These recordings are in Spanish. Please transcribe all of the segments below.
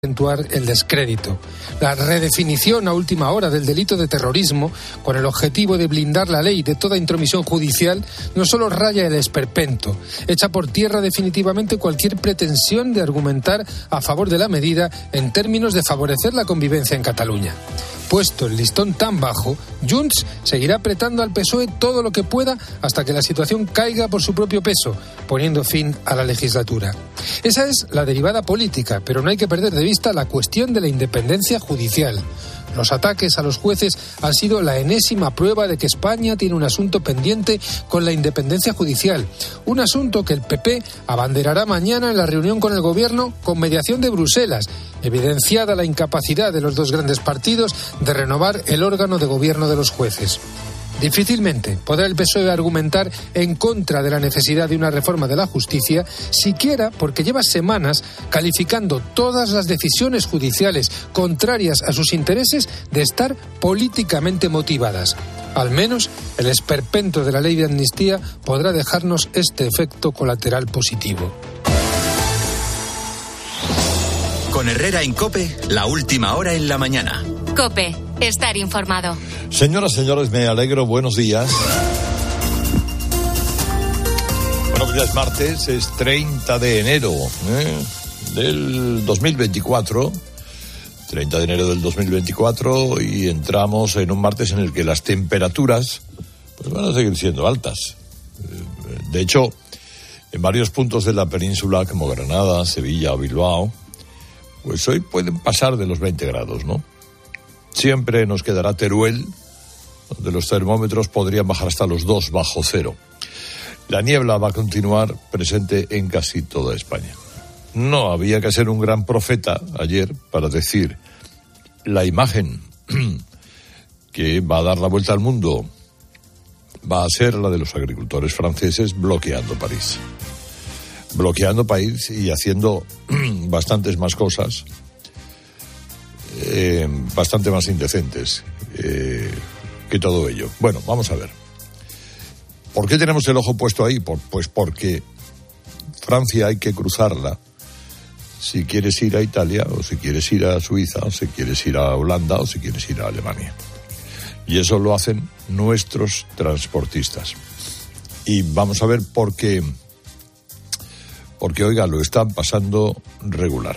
acentuar el descrédito. La redefinición a última hora del delito de terrorismo, con el objetivo de blindar la ley de toda intromisión judicial, no solo raya el esperpento, echa por tierra definitivamente cualquier pretensión de argumentar a favor de la medida en términos de favorecer la convivencia en Cataluña. Puesto el listón tan bajo, Junts seguirá apretando al PSOE todo lo que pueda hasta que la situación caiga por su propio peso, poniendo fin a la legislatura. Esa es la derivada política, pero no hay que perder de vista la cuestión de la independencia judicial. Los ataques a los jueces han sido la enésima prueba de que España tiene un asunto pendiente con la independencia judicial. Un asunto que el PP abanderará mañana en la reunión con el Gobierno con mediación de Bruselas, evidenciada la incapacidad de los dos grandes partidos de renovar el órgano de gobierno de los jueces. Difícilmente podrá el PSOE argumentar en contra de la necesidad de una reforma de la justicia, siquiera porque lleva semanas calificando todas las decisiones judiciales contrarias a sus intereses de estar políticamente motivadas. Al menos el esperpento de la ley de amnistía podrá dejarnos este efecto colateral positivo. Con Herrera en COPE, la última hora en la mañana. COPE, estar informado. Señoras, señores, me alegro, buenos días. Bueno, ya es martes, es 30 de enero del 2024. 30 de enero del 2024 y entramos en un martes en el que las temperaturas pues van a seguir siendo altas. De hecho, en varios puntos de la península, como Granada, Sevilla o Bilbao, pues hoy pueden pasar de los 20 grados, ¿no? Siempre nos quedará Teruel, donde los termómetros podrían bajar hasta los 2 bajo cero. La niebla va a continuar presente en casi toda España. No había que ser un gran profeta ayer para decir la imagen que va a dar la vuelta al mundo va a ser la de los agricultores franceses bloqueando París. Bloqueando París y haciendo bastantes más cosas, bastante más indecentes que todo ello. Bueno, vamos a ver. ¿Por qué tenemos el ojo puesto ahí? Pues porque Francia hay que cruzarla si quieres ir a Italia, o si quieres ir a Suiza, o si quieres ir a Holanda, o si quieres ir a Alemania. Y eso lo hacen nuestros transportistas. Y vamos a ver por qué. Porque, oiga, lo están pasando regular.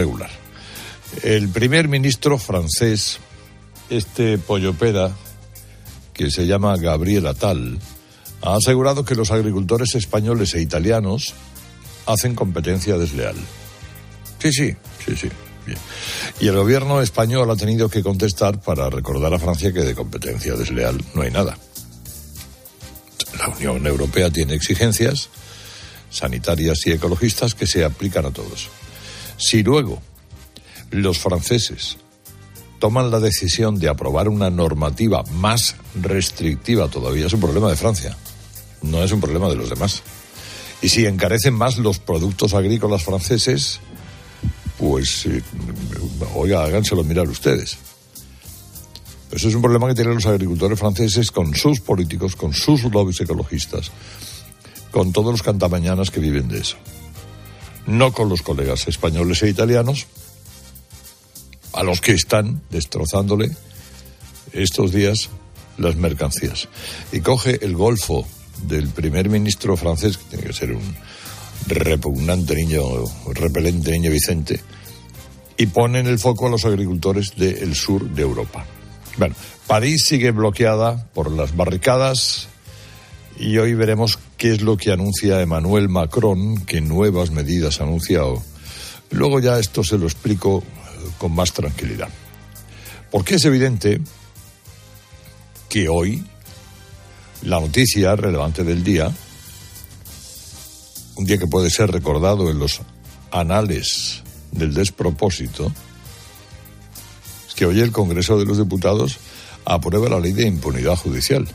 El primer ministro francés, este pollopera, que se llama Gabriel Attal, ha asegurado que los agricultores españoles e italianos hacen competencia desleal. Sí. Bien. Y el gobierno español ha tenido que contestar para recordar a Francia que de competencia desleal no hay nada. La Unión Europea tiene exigencias sanitarias y ecologistas que se aplican a todos. Si luego los franceses toman la decisión de aprobar una normativa más restrictiva todavía, es un problema de Francia, no es un problema de los demás. Y si encarecen más los productos agrícolas franceses, pues, oiga, háganselo mirar ustedes. Eso es un problema que tienen los agricultores franceses con sus políticos, con sus lobbies ecologistas, con todos los cantamañanas que viven de eso. No con los colegas españoles e italianos, a los que están destrozándole estos días las mercancías. Y coge el golfo del primer ministro francés, que tiene que ser un repelente niño Vicente, y pone en el foco a los agricultores del sur de Europa. Bueno, París sigue bloqueada por las barricadas y hoy veremos qué es lo que anuncia Emmanuel Macron, qué nuevas medidas ha anunciado. Luego ya esto se lo explico con más tranquilidad. Porque es evidente que hoy la noticia relevante del día, un día que puede ser recordado en los anales del despropósito, es que hoy el Congreso de los Diputados aprueba la ley de impunidad judicial.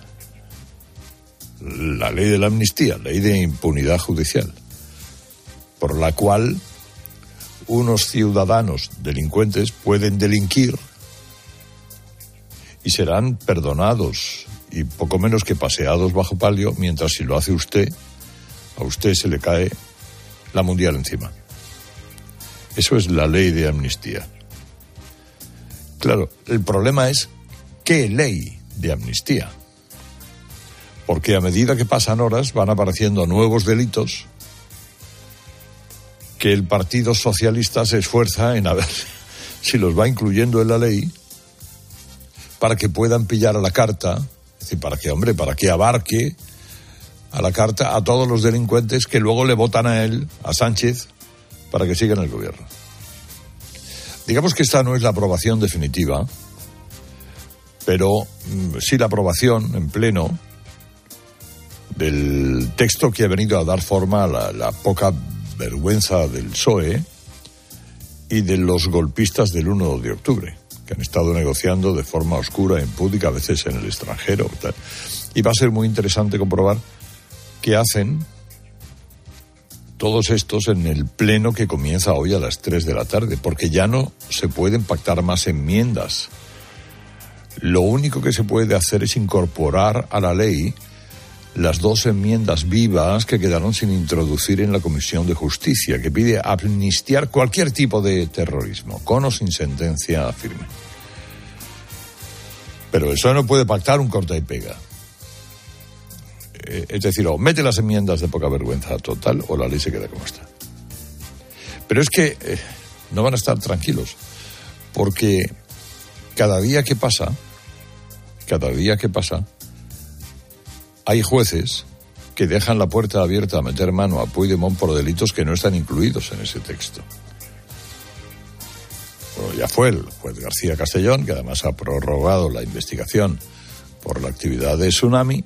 La ley de la amnistía, ley de impunidad judicial, por la cual unos ciudadanos delincuentes pueden delinquir y serán perdonados y poco menos que paseados bajo palio, mientras si lo hace usted, a usted se le cae la mundial encima. Eso es la ley de amnistía. Claro, el problema es ¿qué ley de amnistía? Porque a medida que pasan horas van apareciendo nuevos delitos que el Partido Socialista se esfuerza en a ver si los va incluyendo en la ley para que puedan pillar a la carta, es decir, para que abarque a la carta a todos los delincuentes que luego le votan a él, a Sánchez, para que siga en el gobierno. Digamos que esta no es la aprobación definitiva, pero sí la aprobación en pleno del texto que ha venido a dar forma a la poca vergüenza del PSOE y de los golpistas del 1 de octubre, que han estado negociando de forma oscura, impúdica, a veces en el extranjero. Tal. Y va a ser muy interesante comprobar qué hacen todos estos en el pleno que comienza hoy a las 3 de la tarde, porque ya no se pueden pactar más enmiendas. Lo único que se puede hacer es incorporar a la ley las 2 enmiendas vivas que quedaron sin introducir en la Comisión de Justicia, que pide amnistiar cualquier tipo de terrorismo, con o sin sentencia firme. Pero eso no puede pactar un corta y pega. Es decir, o mete las enmiendas de poca vergüenza total o la ley se queda como está. Pero es que no van a estar tranquilos, porque cada día que pasa, hay jueces que dejan la puerta abierta a meter mano a Puigdemont por delitos que no están incluidos en ese texto. Bueno, ya fue el juez García Castellón, que además ha prorrogado la investigación por la actividad de Tsunami.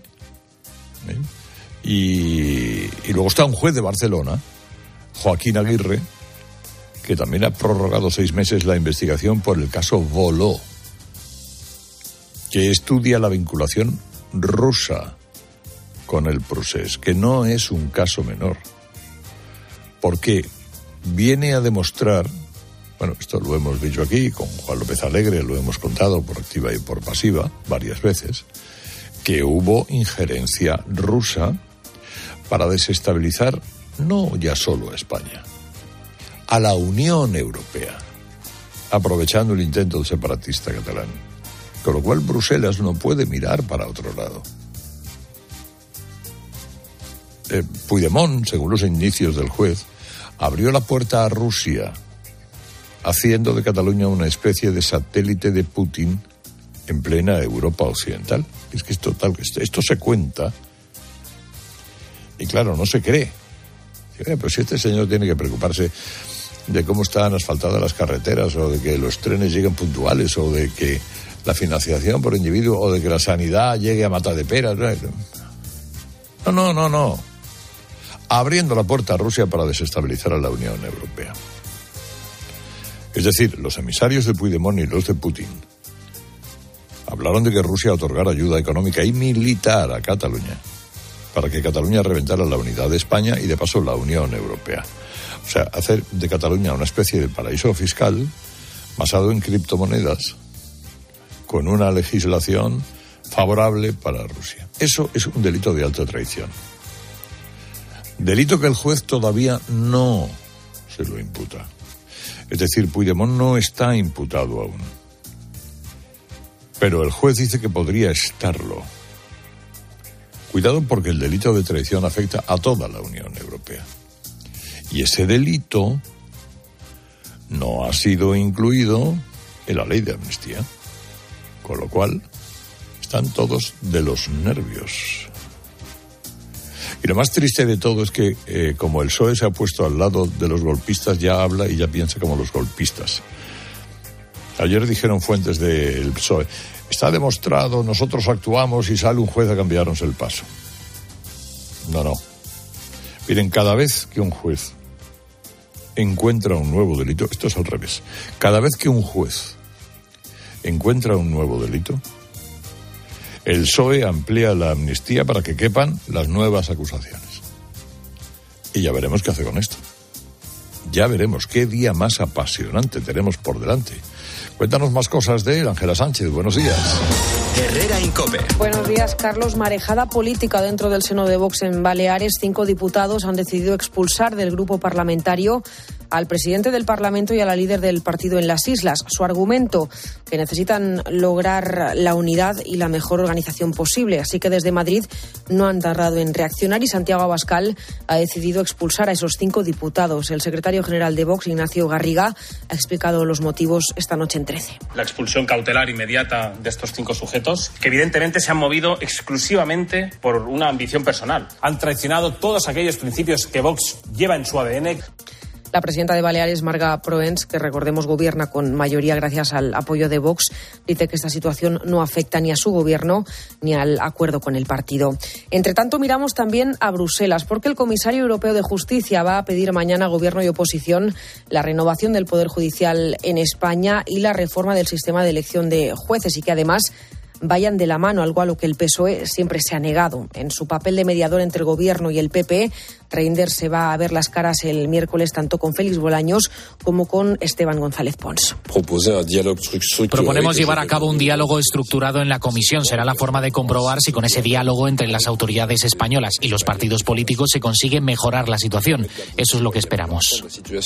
Y luego está un juez de Barcelona, Joaquín Aguirre, que también ha prorrogado 6 meses la investigación por el caso Voló, que estudia la vinculación rusa con el procés, que no es un caso menor, porque viene a demostrar, bueno, esto lo hemos dicho aquí, con Juan López Alegre lo hemos contado por activa y por pasiva varias veces, que hubo injerencia rusa para desestabilizar no ya solo a España, a la Unión Europea, aprovechando el intento separatista catalán. Con lo cual Bruselas no puede mirar para otro lado. Puigdemont, según los indicios del juez, abrió la puerta a Rusia, haciendo de Cataluña una especie de satélite de Putin en plena Europa occidental. Es que es total, esto se cuenta y claro, no se cree. Pero si este señor tiene que preocuparse de cómo están asfaltadas las carreteras, o de que los trenes lleguen puntuales, o de que la financiación por individuo, o de que la sanidad llegue a Matadepera. No. Abriendo la puerta a Rusia para desestabilizar a la Unión Europea. Es decir, los emisarios de Puigdemont y los de Putin hablaron de que Rusia otorgara ayuda económica y militar a Cataluña para que Cataluña reventara la unidad de España y de paso la Unión Europea. O sea, hacer de Cataluña una especie de paraíso fiscal basado en criptomonedas con una legislación favorable para Rusia. Eso es un delito de alta traición. Delito que el juez todavía no se lo imputa. Es decir, Puigdemont no está imputado aún. Pero el juez dice que podría estarlo. Cuidado, porque el delito de traición afecta a toda la Unión Europea. Y ese delito no ha sido incluido en la ley de amnistía. Con lo cual, están todos de los nervios. Y lo más triste de todo es que, como el PSOE se ha puesto al lado de los golpistas, ya habla y ya piensa como los golpistas. Ayer dijeron fuentes del PSOE, está demostrado, nosotros actuamos y sale un juez a cambiarnos el paso. No. Miren, cada vez que un juez encuentra un nuevo delito, esto es al revés, cada vez que un juez encuentra un nuevo delito, el PSOE amplía la amnistía para que quepan las nuevas acusaciones. Y ya veremos qué hace con esto. Ya veremos qué día más apasionante tenemos por delante. Cuéntanos más cosas de él, Ángela Sánchez. Buenos días. Herrera Incope. Buenos días, Carlos. Marejada política dentro del seno de Vox en Baleares. 5 diputados han decidido expulsar del grupo parlamentario al presidente del Parlamento y a la líder del partido en las islas. Su argumento, que necesitan lograr la unidad y la mejor organización posible. Así que desde Madrid no han tardado en reaccionar y Santiago Abascal ha decidido expulsar a esos 5 diputados. El secretario general de Vox, Ignacio Garriga, ha explicado los motivos esta noche en 13. La expulsión cautelar inmediata de estos 5 sujetos, que evidentemente se han movido exclusivamente por una ambición personal. Han traicionado todos aquellos principios que Vox lleva en su ADN. La presidenta de Baleares, Marga Proens, que recordemos gobierna con mayoría gracias al apoyo de Vox, dice que esta situación no afecta ni a su gobierno ni al acuerdo con el partido. Entre tanto, miramos también a Bruselas, porque el comisario europeo de Justicia va a pedir mañana a gobierno y oposición la renovación del Poder Judicial en España y la reforma del sistema de elección de jueces, y que además vayan de la mano, algo a lo que el PSOE siempre se ha negado. En su papel de mediador entre el Gobierno y el PP, Reinders se va a ver las caras el miércoles tanto con Félix Bolaños como con Esteban González Pons. Proponemos llevar a cabo un diálogo estructurado en la comisión. Será la forma de comprobar si con ese diálogo entre las autoridades españolas y los partidos políticos se consigue mejorar la situación. Eso es lo que esperamos.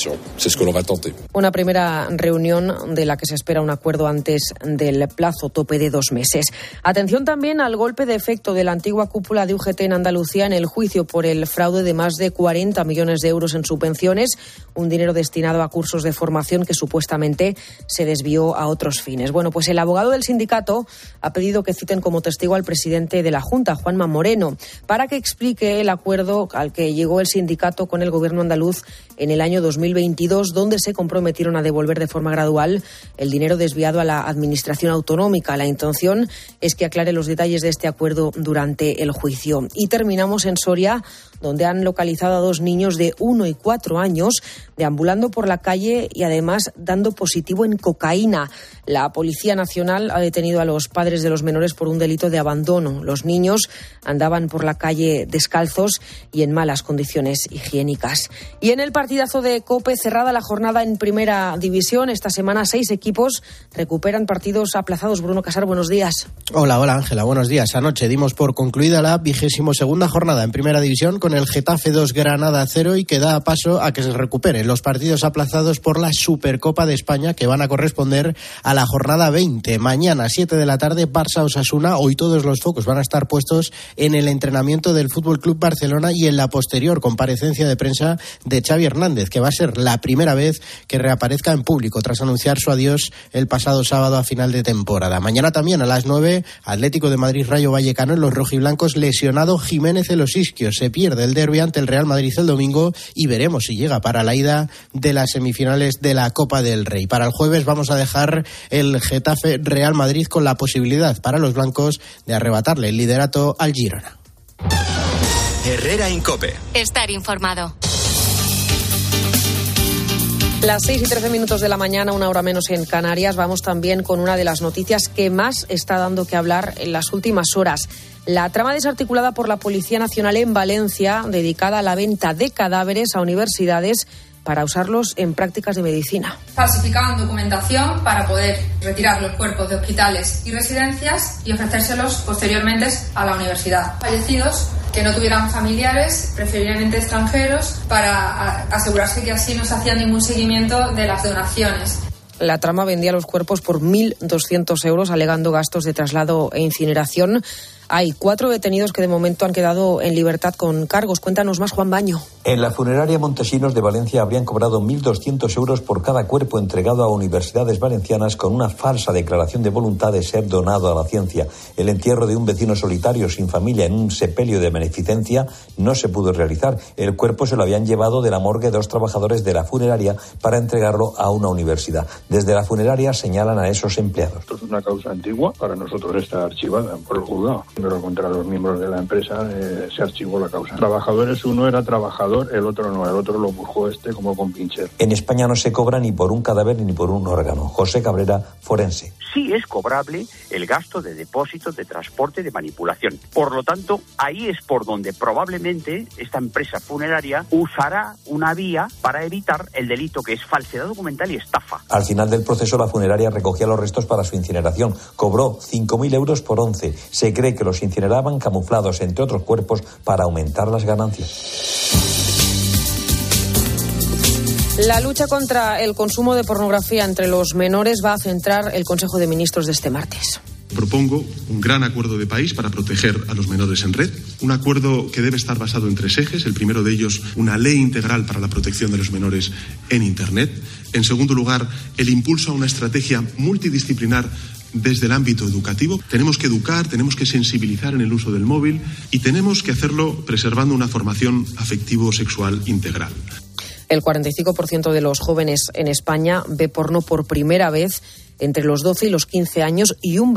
Una primera reunión de la que se espera un acuerdo antes del plazo tope de 2 meses. Atención también al golpe de efecto de la antigua cúpula de UGT en Andalucía en el juicio por el fraude de más de 40 millones de euros en subvenciones, un dinero destinado a cursos de formación que supuestamente se desvió a otros fines. Bueno, pues el abogado del sindicato ha pedido que citen como testigo al presidente de la Junta, Juanma Moreno, para que explique el acuerdo al que llegó el sindicato con el gobierno andaluz en el año 2022, donde se comprometieron a devolver de forma gradual el dinero desviado a la administración autonómica. La intención es que aclare los detalles de este acuerdo durante el juicio. Y terminamos en Soria, donde han localizado a 2 niños de 1 y 4 años deambulando por la calle y además dando positivo en cocaína. La Policía Nacional ha detenido a los padres de los menores por un delito de abandono. Los niños andaban por la calle descalzos y en malas condiciones higiénicas. Y en el partidazo de COPE, cerrada la jornada en Primera División, esta semana 6 equipos recuperan partidos aplazados. Bruno Casar, buenos días. Hola Ángela, buenos días. Anoche dimos por concluida la 22ª jornada en Primera División con el Getafe 2, Granada 0 y que da paso a que se recuperen los partidos aplazados por la Supercopa de España, que van a corresponder a la jornada 20. Mañana 7 de la tarde, Barça-Osasuna. Hoy todos los focos van a estar puestos en el entrenamiento del Fútbol Club Barcelona y en la posterior comparecencia de prensa de Xavi Hernández, que va a ser la primera vez que reaparezca en público tras anunciar su adiós el pasado sábado a final de temporada. Mañana también a las 9, Atlético de Madrid, Rayo Vallecano. En los rojiblancos, lesionado Jiménez de los Isquios. Se pierde el derbi ante el Real Madrid el domingo y veremos si llega para la ida de las semifinales de la Copa del Rey. Para el jueves vamos a dejar el Getafe Real Madrid con la posibilidad para los blancos de arrebatarle el liderato al Girona. Herrera en COPE. Estar informado. Las 6:13 de la mañana, 1 hora menos en Canarias. Vamos también con una de las noticias que más está dando que hablar en las últimas horas. La trama desarticulada por la Policía Nacional en Valencia, dedicada a la venta de cadáveres a universidades para usarlos en prácticas de medicina. Falsificaban documentación para poder retirar los cuerpos de hospitales y residencias y ofrecérselos posteriormente a la universidad. Fallecidos que no tuvieran familiares, preferiblemente extranjeros, para asegurarse que así no se hacía ningún seguimiento de las donaciones. La trama vendía los cuerpos por 1.200 euros, alegando gastos de traslado e incineración. Hay 4 detenidos que de momento han quedado en libertad con cargos. Cuéntanos más, Juan Baño. En la funeraria Montesinos de Valencia habrían cobrado 1.200 euros por cada cuerpo entregado a universidades valencianas con una falsa declaración de voluntad de ser donado a la ciencia. El entierro de un vecino solitario sin familia en un sepelio de beneficencia no se pudo realizar. El cuerpo se lo habían llevado de la morgue 2 trabajadores de la funeraria para entregarlo a una universidad. Desde la funeraria señalan a esos empleados. Esto es una causa antigua, para nosotros está archivada por el juzgado. Pero contra los miembros de la empresa se archivó la causa. Trabajadores, uno era trabajador, el otro no, el otro lo buscó como con pincher. En España no se cobra ni por un cadáver ni por un órgano. José Cabrera, forense. Sí es cobrable el gasto de depósitos, de transporte, de manipulación. Por lo tanto, ahí es por donde probablemente esta empresa funeraria usará una vía para evitar el delito, que es falsedad documental y estafa. Al final del proceso, la funeraria recogía los restos para su incineración. Cobró 5.000 euros por 11. Se cree que los incineraban camuflados entre otros cuerpos para aumentar las ganancias. La lucha contra el consumo de pornografía entre los menores va a centrar el Consejo de Ministros de este martes. Propongo un gran acuerdo de país para proteger a los menores en red, un acuerdo que debe estar basado en 3 ejes. El primero de ellos, una ley integral para la protección de los menores en Internet. En segundo lugar, el impulso a una estrategia multidisciplinar desde el ámbito educativo. Tenemos que educar, tenemos que sensibilizar en el uso del móvil y tenemos que hacerlo preservando una formación afectivo-sexual integral. El 45% de los jóvenes en España ve porno por primera vez entre los 12 y los 15 años y un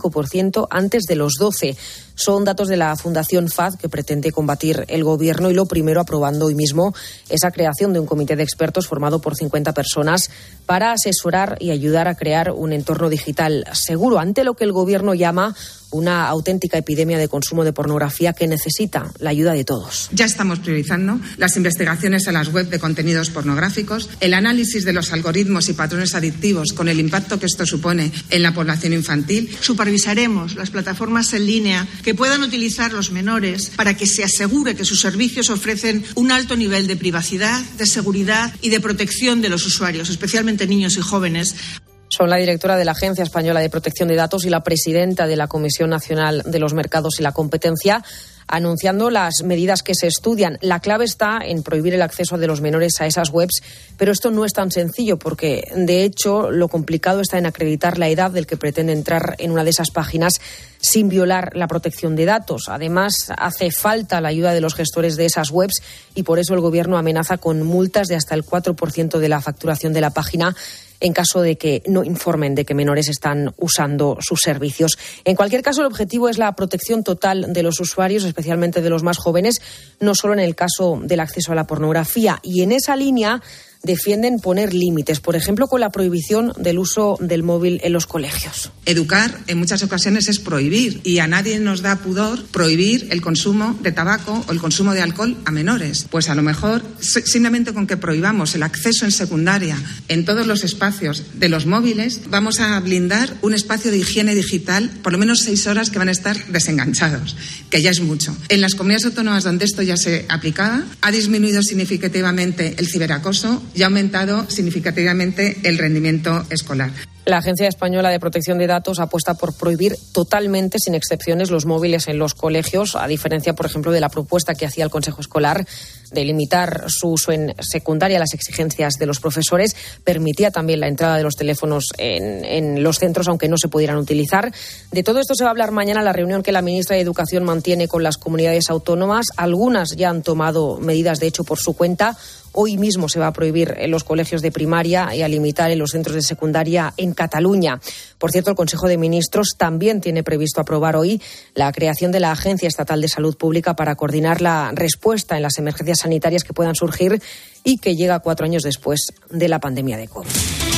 25% antes de los 12. Son datos de la Fundación FAD que pretende combatir el Gobierno y lo primero aprobando hoy mismo esa creación de un comité de expertos formado por 50 personas para asesorar y ayudar a crear un entorno digital seguro ante lo que el Gobierno llama una auténtica epidemia de consumo de pornografía que necesita la ayuda de todos. Ya estamos priorizando las investigaciones a las web de contenidos pornográficos, el análisis de los algoritmos y patrones adictivos con el impacto que esto supone en la población infantil. Supervisaremos las plataformas en línea que puedan utilizar los menores para que se asegure que sus servicios ofrecen un alto nivel de privacidad, de seguridad y de protección de los usuarios, especialmente niños y jóvenes. Son la directora de la Agencia Española de Protección de Datos y la presidenta de la Comisión Nacional de los Mercados y la Competencia, anunciando las medidas que se estudian. La clave está en prohibir el acceso de los menores a esas webs, pero esto no es tan sencillo porque, de hecho, lo complicado está en acreditar la edad del que pretende entrar en una de esas páginas sin violar la protección de datos. Además, hace falta la ayuda de los gestores de esas webs y por eso el Gobierno amenaza con multas de hasta el 4% de la facturación de la página en caso de que no informen de que menores están usando sus servicios. En cualquier caso, el objetivo es la protección total de los usuarios, especialmente de los más jóvenes, no solo en el caso del acceso a la pornografía. Y en esa línea defienden poner límites, por ejemplo, con la prohibición del uso del móvil en los colegios. Educar en muchas ocasiones es prohibir y a nadie nos da pudor prohibir el consumo de tabaco o el consumo de alcohol a menores. Pues a lo mejor simplemente con que prohibamos el acceso en secundaria en todos los espacios de los móviles vamos a blindar un espacio de higiene digital por lo menos 6 horas que van a estar desenganchados, que ya es mucho. En las comunidades autónomas donde esto ya se aplicaba ha disminuido significativamente el ciberacoso y ha aumentado significativamente el rendimiento escolar. La Agencia Española de Protección de Datos apuesta por prohibir totalmente, sin excepciones, los móviles en los colegios, a diferencia, por ejemplo, de la propuesta que hacía el Consejo Escolar de limitar su uso en secundaria. Las exigencias de los profesores permitía también la entrada de los teléfonos en los centros, aunque no se pudieran utilizar. De todo esto se va a hablar mañana en la reunión que la ministra de Educación mantiene con las comunidades autónomas. Algunas ya han tomado medidas, de hecho, por su cuenta. Hoy mismo se va a prohibir en los colegios de primaria y a limitar en los centros de secundaria en Cataluña. Por cierto, el Consejo de Ministros también tiene previsto aprobar hoy la creación de la Agencia Estatal de Salud Pública para coordinar la respuesta en las emergencias sanitarias que puedan surgir y que llega 4 años después de la pandemia de COVID.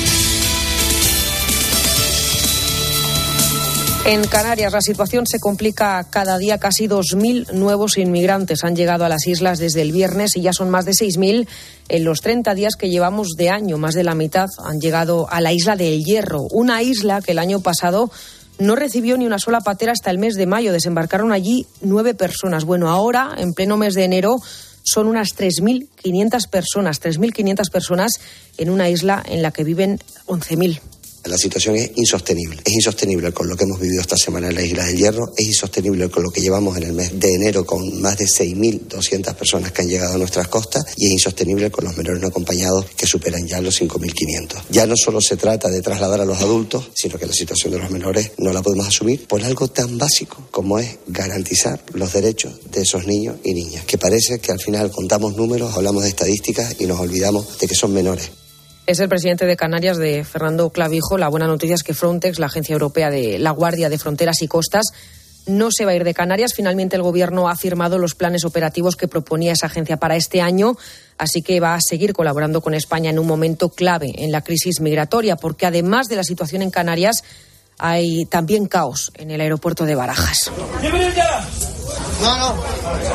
En Canarias la situación se complica cada día. Casi 2.000 nuevos inmigrantes han llegado a las islas desde el viernes y ya son más de 6.000 en los 30 días que llevamos de año. Más de la mitad han llegado a la isla de El Hierro, una isla que el año pasado no recibió ni una sola patera hasta el mes de mayo. Desembarcaron allí 9 personas. Bueno, ahora, en pleno mes de enero, son unas 3.500 personas en una isla en la que viven 11.000. La situación es insostenible con lo que hemos vivido esta semana en la Isla del Hierro, es insostenible con lo que llevamos en el mes de enero con más de 6.200 personas que han llegado a nuestras costas y es insostenible con los menores no acompañados que superan ya los 5.500. Ya no solo se trata de trasladar a los adultos, sino que la situación de los menores no la podemos asumir por algo tan básico como es garantizar los derechos de esos niños y niñas, que parece que al final contamos números, hablamos de estadísticas y nos olvidamos de que son menores. Es el presidente de Canarias, de Fernando Clavijo. La buena noticia es que Frontex, la Agencia Europea de la Guardia de Fronteras y Costas, no se va a ir de Canarias. Finalmente el Gobierno ha firmado los planes operativos que proponía esa agencia para este año, así que va a seguir colaborando con España en un momento clave en la crisis migratoria, porque además de la situación en Canarias, hay también caos en el aeropuerto de Barajas. No.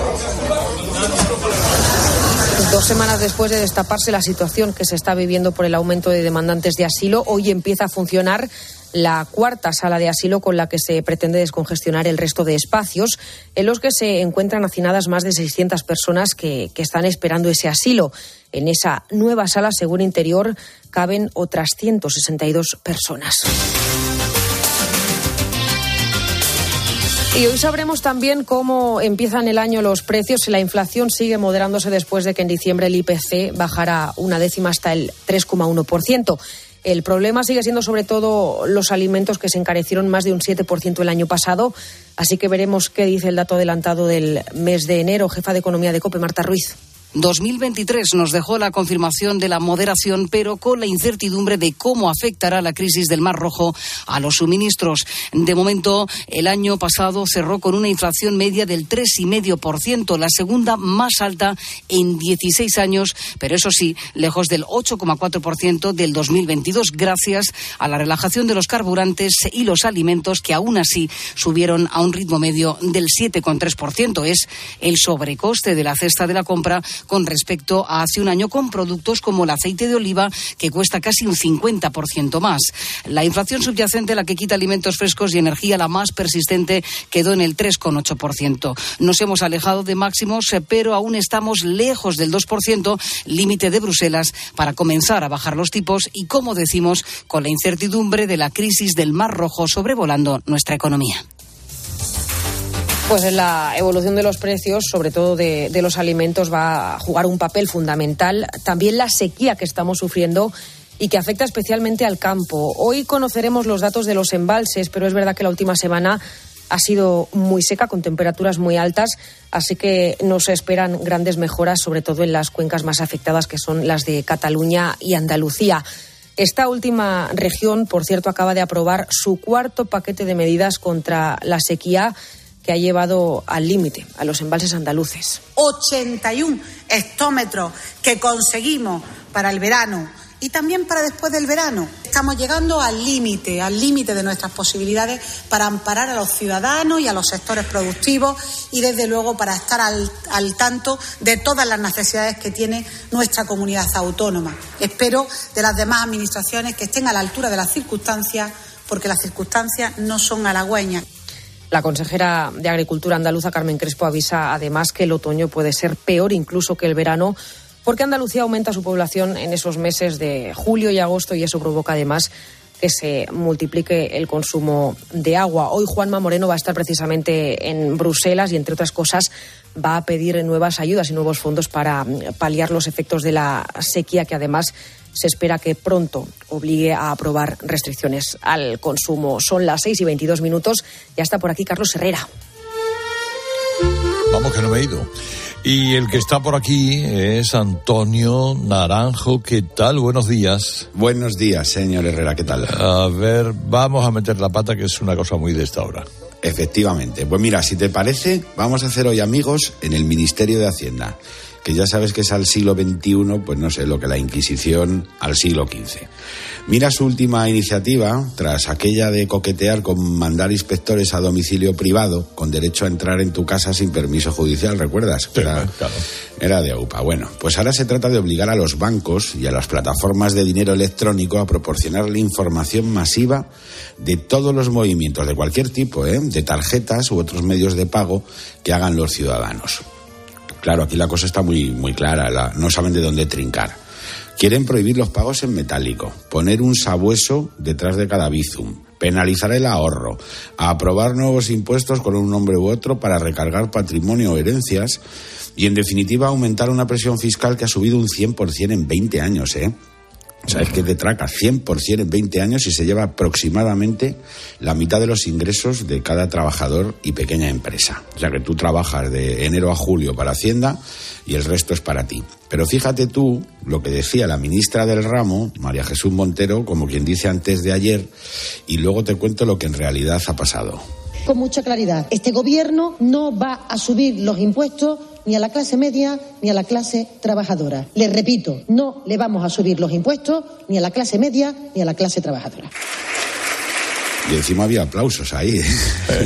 2 semanas después de destaparse la situación que se está viviendo por el aumento de demandantes de asilo, hoy empieza a funcionar la cuarta sala de asilo con la que se pretende descongestionar el resto de espacios, en los que se encuentran hacinadas más de 600 personas que están esperando ese asilo. En esa nueva sala, según Interior, caben otras 162 personas. Y hoy sabremos también cómo empiezan el año los precios. La inflación sigue moderándose después de que en diciembre el IPC bajara 0,1 hasta el 3,1%. El problema sigue siendo sobre todo los alimentos, que se encarecieron más de un 7% el año pasado. Así que veremos qué dice el dato adelantado del mes de enero. Jefa de Economía de COPE, Marta Ruiz. 2023 nos dejó la confirmación de la moderación, pero con la incertidumbre de cómo afectará la crisis del Mar Rojo a los suministros. De momento, el año pasado cerró con una inflación media del 3,5%, la segunda más alta en 16 años, pero eso sí, lejos del 8,4% del 2022, gracias a la relajación de los carburantes y los alimentos, que aún así subieron a un ritmo medio del 7,3%. Es el sobrecoste de la cesta de la compra con respecto a hace un año, con productos como el aceite de oliva, que cuesta casi un 50% más. La inflación subyacente, la que quita alimentos frescos y energía, la más persistente, quedó en el 3,8%. Nos hemos alejado de máximos, pero aún estamos lejos del 2%, límite de Bruselas, para comenzar a bajar los tipos y, como decimos, con la incertidumbre de la crisis del Mar Rojo sobrevolando nuestra economía. Pues en la evolución de los precios, sobre todo de los alimentos, va a jugar un papel fundamental. También la sequía que estamos sufriendo y que afecta especialmente al campo. Hoy conoceremos los datos de los embalses, pero es verdad que la última semana ha sido muy seca, con temperaturas muy altas, así que nos esperan grandes mejoras, sobre todo en las cuencas más afectadas, que son las de Cataluña y Andalucía. Esta última región, por cierto, acaba de aprobar su cuarto paquete de medidas contra la sequía, que ha llevado al límite a los embalses andaluces. 81 hectómetros que conseguimos para el verano y también para después del verano. Estamos llegando al límite de nuestras posibilidades para amparar a los ciudadanos y a los sectores productivos y, desde luego, para estar al tanto de todas las necesidades que tiene nuestra comunidad autónoma. Espero de las demás administraciones que estén a la altura de las circunstancias, porque las circunstancias no son halagüeñas. La consejera de Agricultura andaluza, Carmen Crespo, avisa además que el otoño puede ser peor incluso que el verano, porque Andalucía aumenta su población en esos meses de julio y agosto, y eso provoca además que se multiplique el consumo de agua. Hoy Juanma Moreno va a estar precisamente en Bruselas y, entre otras cosas, va a pedir nuevas ayudas y nuevos fondos para paliar los efectos de la sequía, que además se espera que pronto obligue a aprobar restricciones al consumo. Son las 6:22. Ya está por aquí Carlos Herrera. Vamos, que no me he ido. Y el que está por aquí es Antonio Naranjo. ¿Qué tal? Buenos días. Buenos días, señor Herrera. ¿Qué tal? A ver, vamos a meter la pata, que es una cosa muy de esta hora. Efectivamente. Pues mira, si te parece, vamos a hacer hoy amigos en el Ministerio de Hacienda, que ya sabes que es al siglo XXI, pues no sé, lo que la Inquisición al siglo XV. Mira su última iniciativa, tras aquella de coquetear con mandar inspectores a domicilio privado, con derecho a entrar en tu casa sin permiso judicial, ¿recuerdas? Sí, claro. Era de AUPA. Bueno, pues ahora se trata de obligar a los bancos y a las plataformas de dinero electrónico a proporcionarle información masiva de todos los movimientos de cualquier tipo, de tarjetas u otros medios de pago que hagan los ciudadanos. Claro, aquí la cosa está muy, muy clara, no saben de dónde trincar. Quieren prohibir los pagos en metálico, poner un sabueso detrás de cada bizum, penalizar el ahorro, aprobar nuevos impuestos con un nombre u otro para recargar patrimonio o herencias y, en definitiva, aumentar una presión fiscal que ha subido un 100% en 20 años, O sea, es que te traca 100% en 20 años y se lleva aproximadamente la mitad de los ingresos de cada trabajador y pequeña empresa. O sea, que tú trabajas de enero a julio para Hacienda y el resto es para ti. Pero fíjate tú lo que decía la ministra del ramo, María Jesús Montero, como quien dice antes de ayer, y luego te cuento lo que en realidad ha pasado. Con mucha claridad, este gobierno no va a subir los impuestos ni a la clase media ni a la clase trabajadora. Les repito, no le vamos a subir los impuestos ni a la clase media ni a la clase trabajadora. Y encima había aplausos ahí.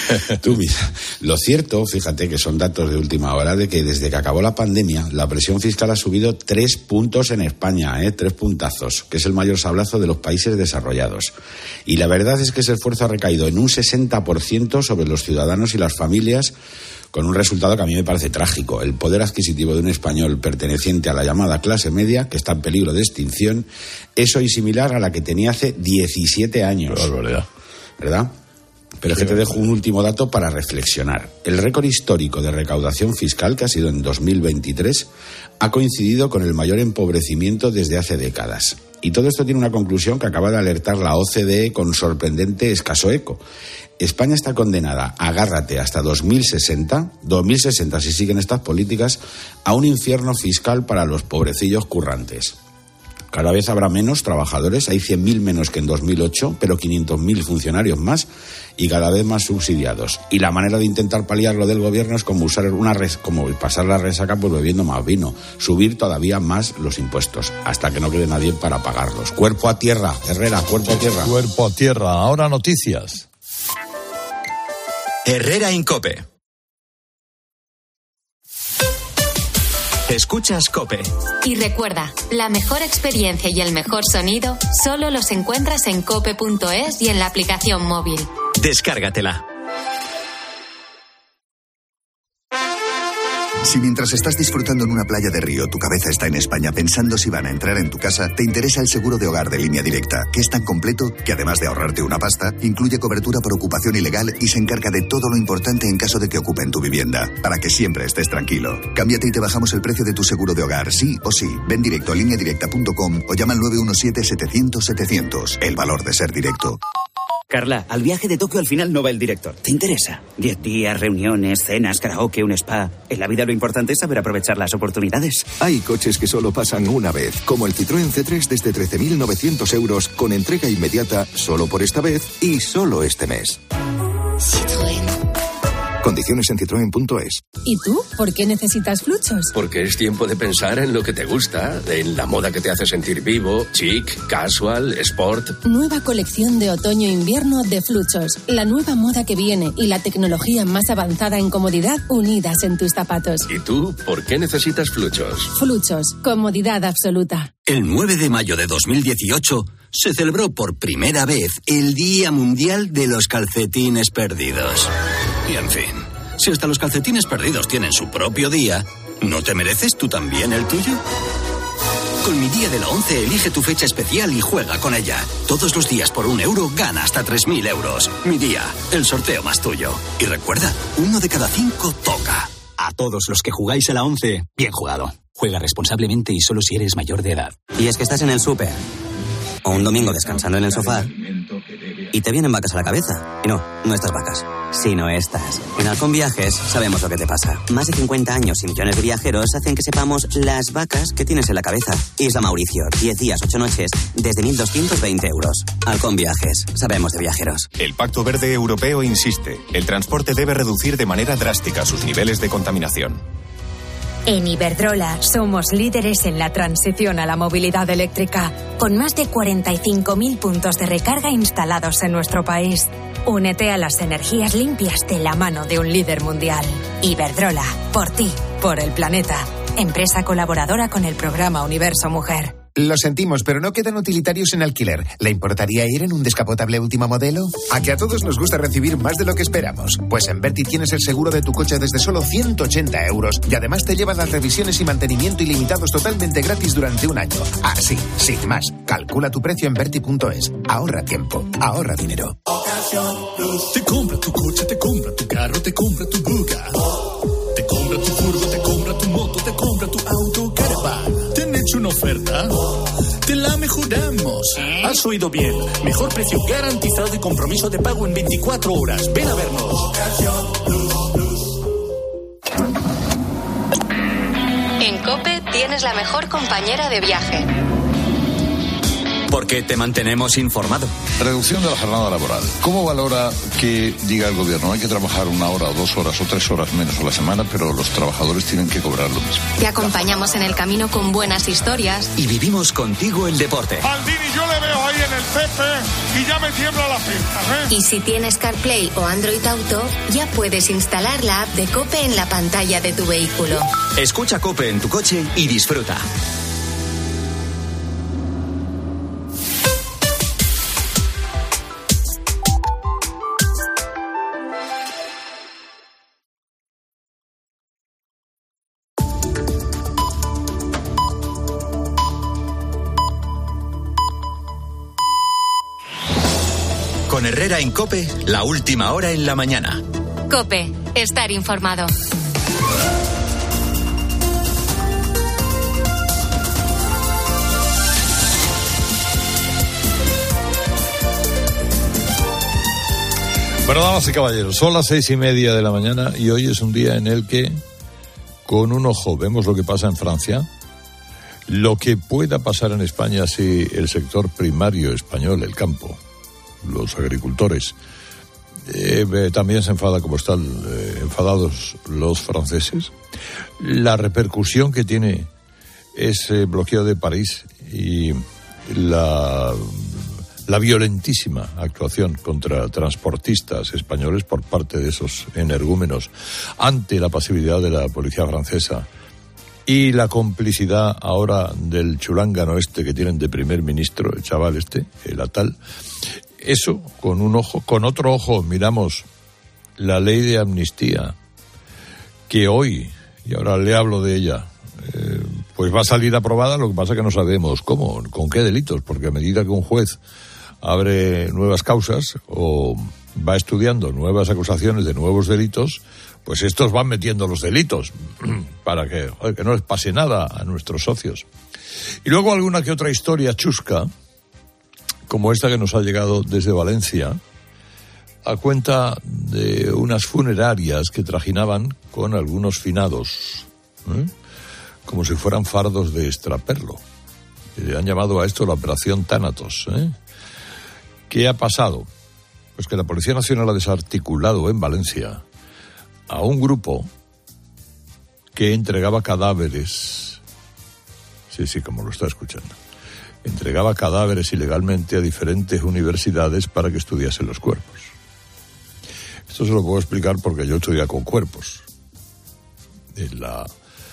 Tú mira, lo cierto, fíjate que son datos de última hora, de que desde que acabó la pandemia, la presión fiscal ha subido 3 puntos en España, 3 puntazos, que es el mayor sablazo de los países desarrollados. Y la verdad es que ese esfuerzo ha recaído en un 60% sobre los ciudadanos y las familias, con un resultado que a mí me parece trágico. El poder adquisitivo de un español perteneciente a la llamada clase media, que está en peligro de extinción, es hoy similar a la que tenía hace 17 años. ¿Verdad? Pero es que te dejo un último dato para reflexionar. El récord histórico de recaudación fiscal, que ha sido en 2023, ha coincidido con el mayor empobrecimiento desde hace décadas. Y todo esto tiene una conclusión que acaba de alertar la OCDE con sorprendente escaso eco. España está condenada, agárrate, hasta 2060 si siguen estas políticas, a un infierno fiscal para los pobrecillos currantes. Cada vez habrá menos trabajadores, hay 100.000 menos que en 2008, pero 500.000 funcionarios más y cada vez más subsidiados. Y la manera de intentar paliar lo del gobierno es como como pasar la resaca pues bebiendo más vino, subir todavía más los impuestos, hasta que no quede nadie para pagarlos. Cuerpo a tierra, Herrera, cuerpo a tierra. Cuerpo a tierra, ahora noticias. Herrera en COPE. Escuchas COPE. Y recuerda, la mejor experiencia y el mejor sonido solo los encuentras en cope.es y en la aplicación móvil. Descárgatela. Si mientras estás disfrutando en una playa de Río, tu cabeza está en España pensando si van a entrar en tu casa, te interesa el seguro de hogar de Línea Directa, que es tan completo que además de ahorrarte una pasta, incluye cobertura por ocupación ilegal y se encarga de todo lo importante en caso de que ocupen tu vivienda, para que siempre estés tranquilo. Cámbiate y te bajamos el precio de tu seguro de hogar, sí o sí. Ven directo a lineadirecta.com o llama al 917-700-700. El valor de ser directo. Carla, al viaje de Tokio al final no va el director. ¿Te interesa? 10 días, reuniones, cenas, karaoke, un spa. En la vida lo importante es saber aprovechar las oportunidades. Hay coches que solo pasan una vez, como el Citroën C3 desde 13.900 euros, con entrega inmediata solo por esta vez y solo este mes. Citroën. Condiciones en citroen.es. ¿Y tú? ¿Por qué necesitas Fluchos? Porque es tiempo de pensar en lo que te gusta, en la moda que te hace sentir vivo, chic, casual, sport. Nueva colección de otoño-invierno de Fluchos. La nueva moda que viene y la tecnología más avanzada en comodidad unidas en tus zapatos. ¿Y tú? ¿Por qué necesitas Fluchos? Fluchos. Comodidad absoluta. El 9 de mayo de 2018 se celebró por primera vez el Día Mundial de los Calcetines Perdidos. Y en fin, si hasta los calcetines perdidos tienen su propio día, ¿no te mereces tú también el tuyo? Con Mi Día de la 11 elige tu fecha especial y juega con ella. Todos los días por €1 gana hasta 3.000 euros. Mi Día, el sorteo más tuyo. Y recuerda, 1 de cada 5 toca. A todos los que jugáis a la 11, bien jugado. Juega responsablemente y solo si eres mayor de edad. Y es que estás en el súper o un domingo descansando en el sofá y te vienen vacas a la cabeza. Y no estas vacas, sino estas. En Halcón Viajes sabemos lo que te pasa. Más de 50 años y millones de viajeros hacen que sepamos las vacas que tienes en la cabeza. Isla Mauricio, 10 días, 8 noches, desde 1.220 euros. Halcón Viajes, sabemos de viajeros. El Pacto Verde Europeo insiste, el transporte debe reducir de manera drástica sus niveles de contaminación. En Iberdrola somos líderes en la transición a la movilidad eléctrica, con más de 45.000 puntos de recarga instalados en nuestro país. Únete a las energías limpias de la mano de un líder mundial. Iberdrola, por ti, por el planeta. Empresa colaboradora con el programa Universo Mujer. Lo sentimos, pero no quedan utilitarios en alquiler. ¿Le importaría ir en un descapotable último modelo? A que a todos nos gusta recibir más de lo que esperamos. Pues en Verti tienes el seguro de tu coche desde solo 180 euros y además te llevan las revisiones y mantenimiento ilimitados totalmente gratis durante un año. Así, sin más. Calcula tu precio en Verti.es. Ahorra tiempo, ahorra dinero. Te compra tu coche, te compra tu carro, te compra tu Buga. Te compra tu furgo, te compra tu moto, te compra tu auto, caravan. ¿Te han hecho una oferta? Te la mejoramos. Has oído bien. Mejor precio garantizado y compromiso de pago en 24 horas. Ven a vernos. En COPE tienes la mejor compañera de viaje. porque te mantenemos informado. Reducción de la jornada laboral. ¿Cómo valora que diga el gobierno hay que trabajar 1 hora o 2 horas o 3 horas menos a la semana, pero los trabajadores tienen que cobrar lo mismo? Te acompañamos en el camino con buenas historias. Y vivimos contigo el deporte. Aldini, yo le veo ahí en el CP y ya me tiembla la pierna, Y si tienes CarPlay o Android Auto, ya puedes instalar la app de COPE en la pantalla de tu vehículo. Escucha COPE en tu coche y disfruta. Con Herrera en COPE, la última hora en la mañana. COPE, estar informado. Bueno, damas y caballeros, son las 6:30 de la mañana y hoy es un día en el que, con un ojo, vemos lo que pasa en Francia, lo que pueda pasar en España si el sector primario español, el campo, los agricultores, también se enfada como están enfadados los franceses. La repercusión que tiene ese bloqueo de París y la violentísima actuación contra transportistas españoles por parte de esos energúmenos ante la pasividad de la policía francesa y la complicidad ahora del chulángano este que tienen de primer ministro, el chaval este, el Atal. Eso, con un ojo. Con otro ojo miramos la ley de amnistía, que hoy, y ahora le hablo de ella, pues va a salir aprobada. Lo que pasa es que no sabemos cómo, con qué delitos, porque a medida que un juez abre nuevas causas o va estudiando nuevas acusaciones de nuevos delitos, pues estos van metiendo los delitos para que no les pase nada a nuestros socios. Y luego alguna que otra historia chusca, como esta que nos ha llegado desde Valencia, a cuenta de unas funerarias que trajinaban con algunos finados, como si fueran fardos de extraperlo. Le han llamado a esto la operación Tánatos. ¿Qué ha pasado? Pues que la Policía Nacional ha desarticulado en Valencia a un grupo que entregaba cadáveres. Sí, como lo está escuchando. Entregaba cadáveres ilegalmente a diferentes universidades para que estudiasen los cuerpos. Esto se lo puedo explicar porque yo estudié con cuerpos. En la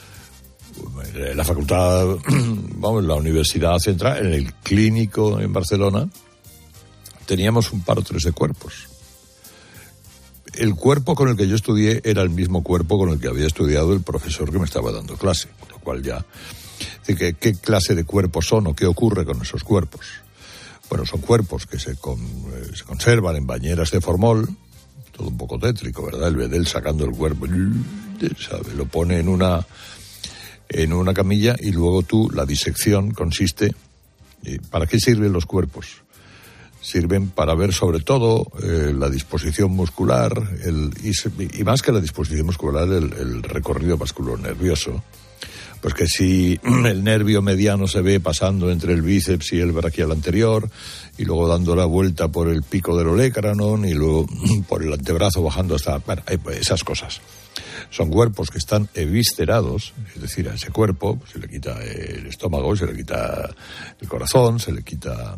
facultad, en la Universidad Central, en el Clínico en Barcelona, teníamos un par o tres de cuerpos. El cuerpo con el que yo estudié era el mismo cuerpo con el que había estudiado el profesor que me estaba dando clase, con lo cual ya... ¿Qué clase de cuerpos son o qué ocurre con esos cuerpos? Bueno, son cuerpos que se conservan en bañeras de formol, todo un poco tétrico, ¿verdad? El bedel sacando el cuerpo, ¿sabe? Lo pone en una camilla y luego la disección consiste... ¿Para qué sirven los cuerpos? Sirven para ver sobre todo la disposición muscular y más que la disposición muscular, el recorrido vasculonervioso. Pues que si el nervio mediano se ve pasando entre el bíceps y el braquial anterior, y luego dando la vuelta por el pico del olecranon, y luego por el antebrazo bajando hasta... Bueno, esas cosas. Son cuerpos que están eviscerados, es decir, a ese cuerpo se le quita el estómago, se le quita el corazón, se le quita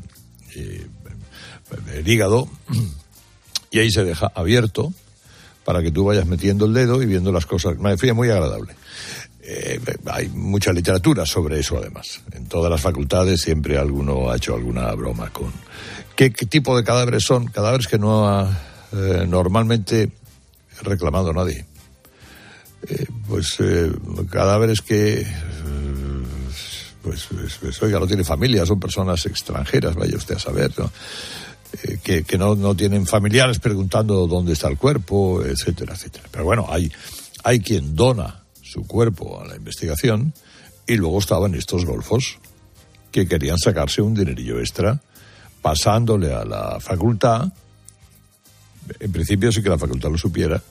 el hígado, y ahí se deja abierto para que tú vayas metiendo el dedo y viendo las cosas. Me fue muy agradable. Hay mucha literatura sobre eso, además. En todas las facultades siempre alguno ha hecho alguna broma con... ¿Qué tipo de cadáveres son? Cadáveres que no ha normalmente reclamado nadie. Cadáveres que... oiga, no tiene familia, son personas extranjeras, vaya usted a saber, ¿no? Que no tienen familiares preguntando dónde está el cuerpo, etcétera, etcétera. Pero bueno, hay quien dona su cuerpo a la investigación, y luego estaban estos golfos que querían sacarse un dinerillo extra pasándole a la facultad, en principio sí que la facultad lo supiera,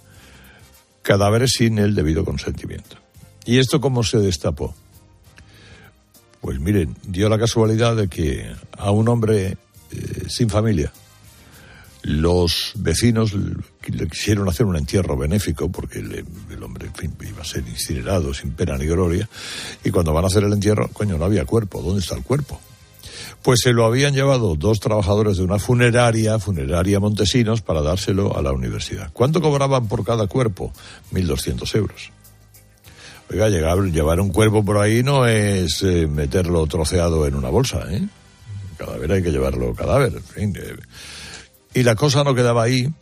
cadáveres sin el debido consentimiento. ¿Y esto cómo se destapó? Pues miren, dio la casualidad de que a un hombre sin familia, los vecinos le quisieron hacer un entierro benéfico porque el hombre, en fin, iba a ser incinerado sin pena ni gloria, y cuando van a hacer el entierro, coño, no había cuerpo. ¿Dónde está el cuerpo? Pues se lo habían llevado 2 trabajadores de una funeraria Montesinos, para dárselo a la universidad. ¿Cuánto cobraban por cada cuerpo? 1.200 euros. Oiga, llevar un cuerpo por ahí no es meterlo troceado en una bolsa, ¿eh? Cadáver hay que llevarlo cadáver, en fin. Y la cosa no quedaba ahí,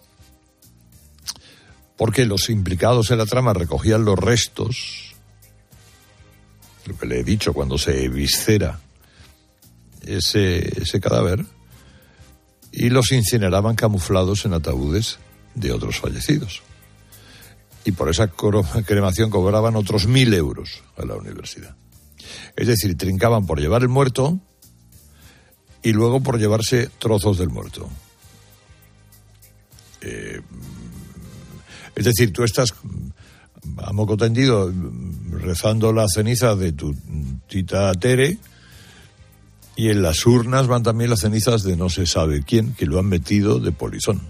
porque los implicados en la trama recogían los restos, lo que le he dicho, cuando se eviscera ese cadáver, y los incineraban camuflados en ataúdes de otros fallecidos. Y por esa cremación cobraban otros 1.000 euros a la universidad. Es decir, trincaban por llevar el muerto y luego por llevarse trozos del muerto. Es decir, tú estás a moco tendido rezando la ceniza de tu tita Tere, y en las urnas van también las cenizas de no se sabe quién, que lo han metido de polizón.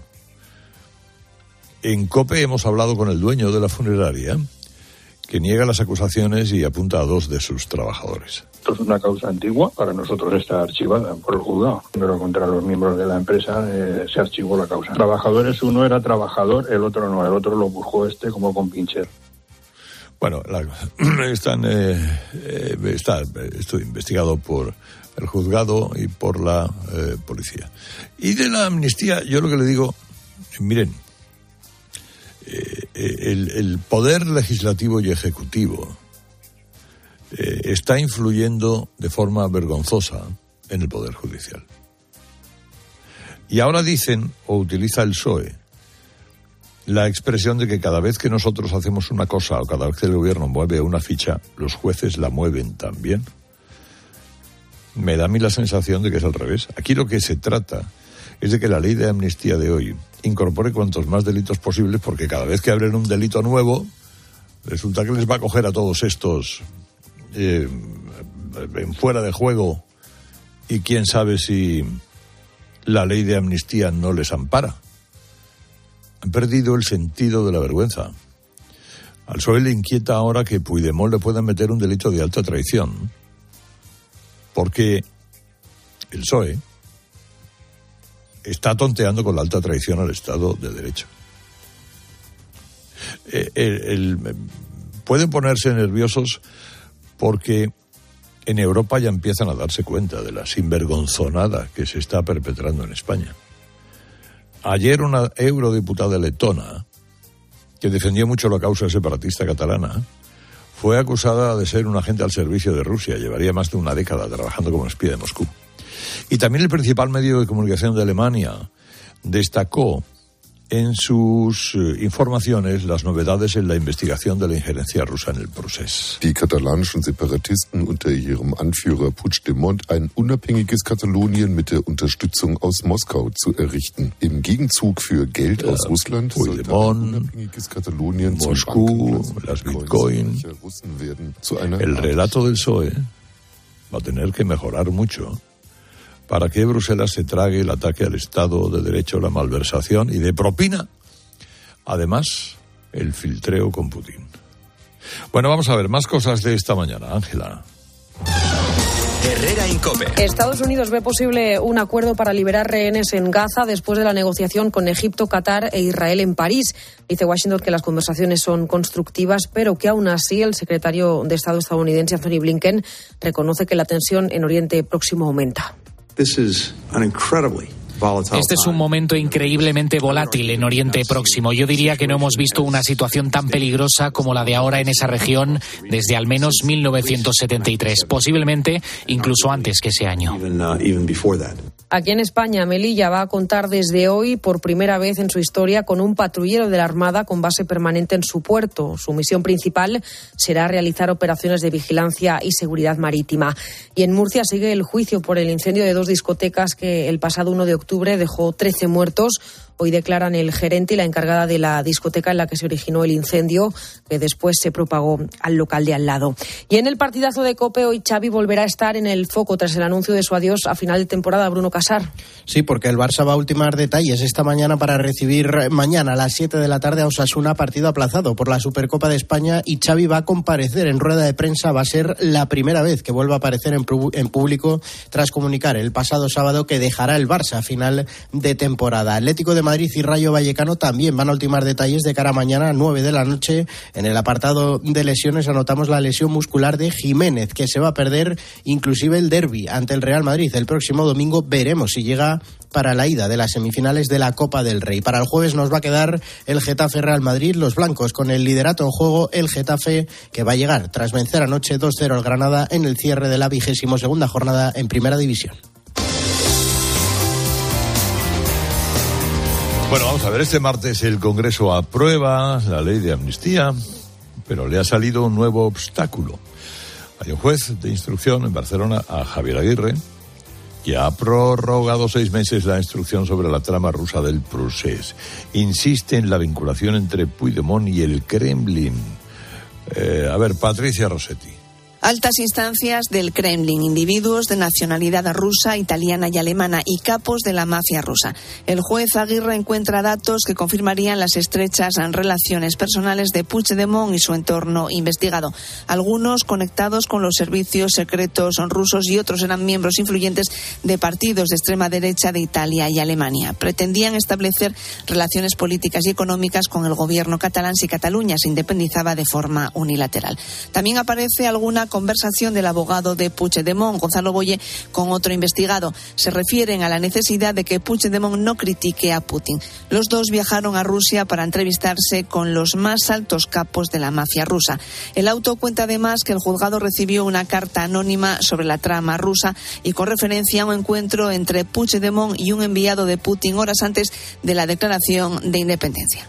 En COPE hemos hablado con el dueño de la funeraria, que niega las acusaciones y apunta a 2 de sus trabajadores. Esto es una causa antigua, para nosotros está archivada por el juzgado, pero contra los miembros de la empresa se archivó la causa. Trabajadores, uno era trabajador, el otro no, el otro lo buscó como compincher. Bueno, esto investigado por el juzgado y por la policía. Y de la amnistía, yo lo que le digo, miren, el poder legislativo y ejecutivo está influyendo de forma vergonzosa en el poder judicial. Y ahora dicen, o utiliza el PSOE, la expresión de que cada vez que nosotros hacemos una cosa o cada vez que el gobierno mueve una ficha, los jueces la mueven también. Me da a mí la sensación de que es al revés. Aquí lo que se trata es de que la ley de amnistía de hoy incorpore cuantos más delitos posibles, porque cada vez que abren un delito nuevo, resulta que les va a coger a todos estos en fuera de juego, y quién sabe si la ley de amnistía no les ampara. Han perdido el sentido de la vergüenza. Al PSOE le inquieta ahora que Puigdemont le puedan meter un delito de alta traición, porque el PSOE está tonteando con la alta traición al Estado de Derecho. Pueden ponerse nerviosos porque en Europa ya empiezan a darse cuenta de la sinvergonzonada que se está perpetrando en España. Ayer una eurodiputada letona, que defendió mucho la causa separatista catalana, fue acusada de ser un agente al servicio de Rusia. Llevaría más de una década trabajando como espía de Moscú. Y también el principal medio de comunicación de Alemania destacó en sus informaciones las novedades en la investigación de la injerencia rusa en el proceso. Die katalanischen Separatisten unter ihrem Anführer Puigdemont ein unabhängiges Katalonien mit der Unterstützung aus Moskau zu errichten. Im Gegenzug für Geld aus Russland sollte ein unabhängiges Katalonien Moscú, las Bitcoin. El relato del PSOE va a tener que mejorar mucho para que Bruselas se trague el ataque al Estado de Derecho, la malversación y de propina, además, el filtreo con Putin. Bueno, vamos a ver más cosas de esta mañana. Ángela. Herrera Incope. Estados Unidos ve posible un acuerdo para liberar rehenes en Gaza después de la negociación con Egipto, Qatar e Israel en París. Dice Washington que las conversaciones son constructivas, pero que aún así el secretario de Estado estadounidense Anthony Blinken reconoce que la tensión en Oriente Próximo aumenta. Este es un momento increíblemente volátil en Oriente Próximo. Yo diría que no hemos visto una situación tan peligrosa como la de ahora en esa región desde al menos 1973, posiblemente incluso antes que ese año. Aquí en España, Melilla va a contar desde hoy por primera vez en su historia con un patrullero de la Armada con base permanente en su puerto. Su misión principal será realizar operaciones de vigilancia y seguridad marítima. Y en Murcia sigue el juicio por el incendio de 2 discotecas que el pasado 1 de octubre dejó 13 muertos, Hoy declaran el gerente y la encargada de la discoteca en la que se originó el incendio, que después se propagó al local de al lado. Y en el partidazo de COPE, hoy Xavi volverá a estar en el foco tras el anuncio de su adiós a final de temporada. Bruno Casar. Sí, porque el Barça va a ultimar detalles esta mañana para recibir mañana a las 7 de la tarde a Osasuna, partido aplazado por la Supercopa de España, y Xavi va a comparecer en rueda de prensa. Va a ser la primera vez que vuelva a aparecer en público tras comunicar el pasado sábado que dejará el Barça a final de temporada. Atlético de Madrid y Rayo Vallecano también van a ultimar detalles de cara a mañana a 9 de la noche. En el apartado de lesiones anotamos la lesión muscular de Jiménez, que se va a perder inclusive el derbi ante el Real Madrid el próximo domingo. Veremos si llega para la ida de las semifinales de la Copa del Rey. Para el jueves nos va a quedar el Getafe Real Madrid, los blancos con el liderato en juego, el Getafe que va a llegar tras vencer anoche 2-0 al Granada en el cierre de la 22ª jornada en Primera División. Bueno, vamos a ver, este martes el Congreso aprueba la ley de amnistía, pero le ha salido un nuevo obstáculo. Hay un juez de instrucción en Barcelona, a Javier Aguirre, que ha prorrogado 6 meses la instrucción sobre la trama rusa del Procés. Insiste en la vinculación entre Puigdemont y el Kremlin. A ver, Patricia Rossetti. Altas instancias del Kremlin, individuos de nacionalidad rusa, italiana y alemana y capos de la mafia rusa. El juez Aguirre encuentra datos que confirmarían las estrechas relaciones personales de Puigdemont y su entorno investigado. Algunos conectados con los servicios secretos rusos y otros eran miembros influyentes de partidos de extrema derecha de Italia y Alemania. Pretendían establecer relaciones políticas y económicas con el gobierno catalán si Cataluña se independizaba de forma unilateral. También aparece alguna conversación del abogado de Puigdemont, Gonzalo Boye, con otro investigado. Se refieren a la necesidad de que Puigdemont no critique a Putin. Los dos viajaron a Rusia para entrevistarse con los más altos capos de la mafia rusa. El auto cuenta además que el juzgado recibió una carta anónima sobre la trama rusa y con referencia a un encuentro entre Puigdemont y un enviado de Putin horas antes de la declaración de independencia.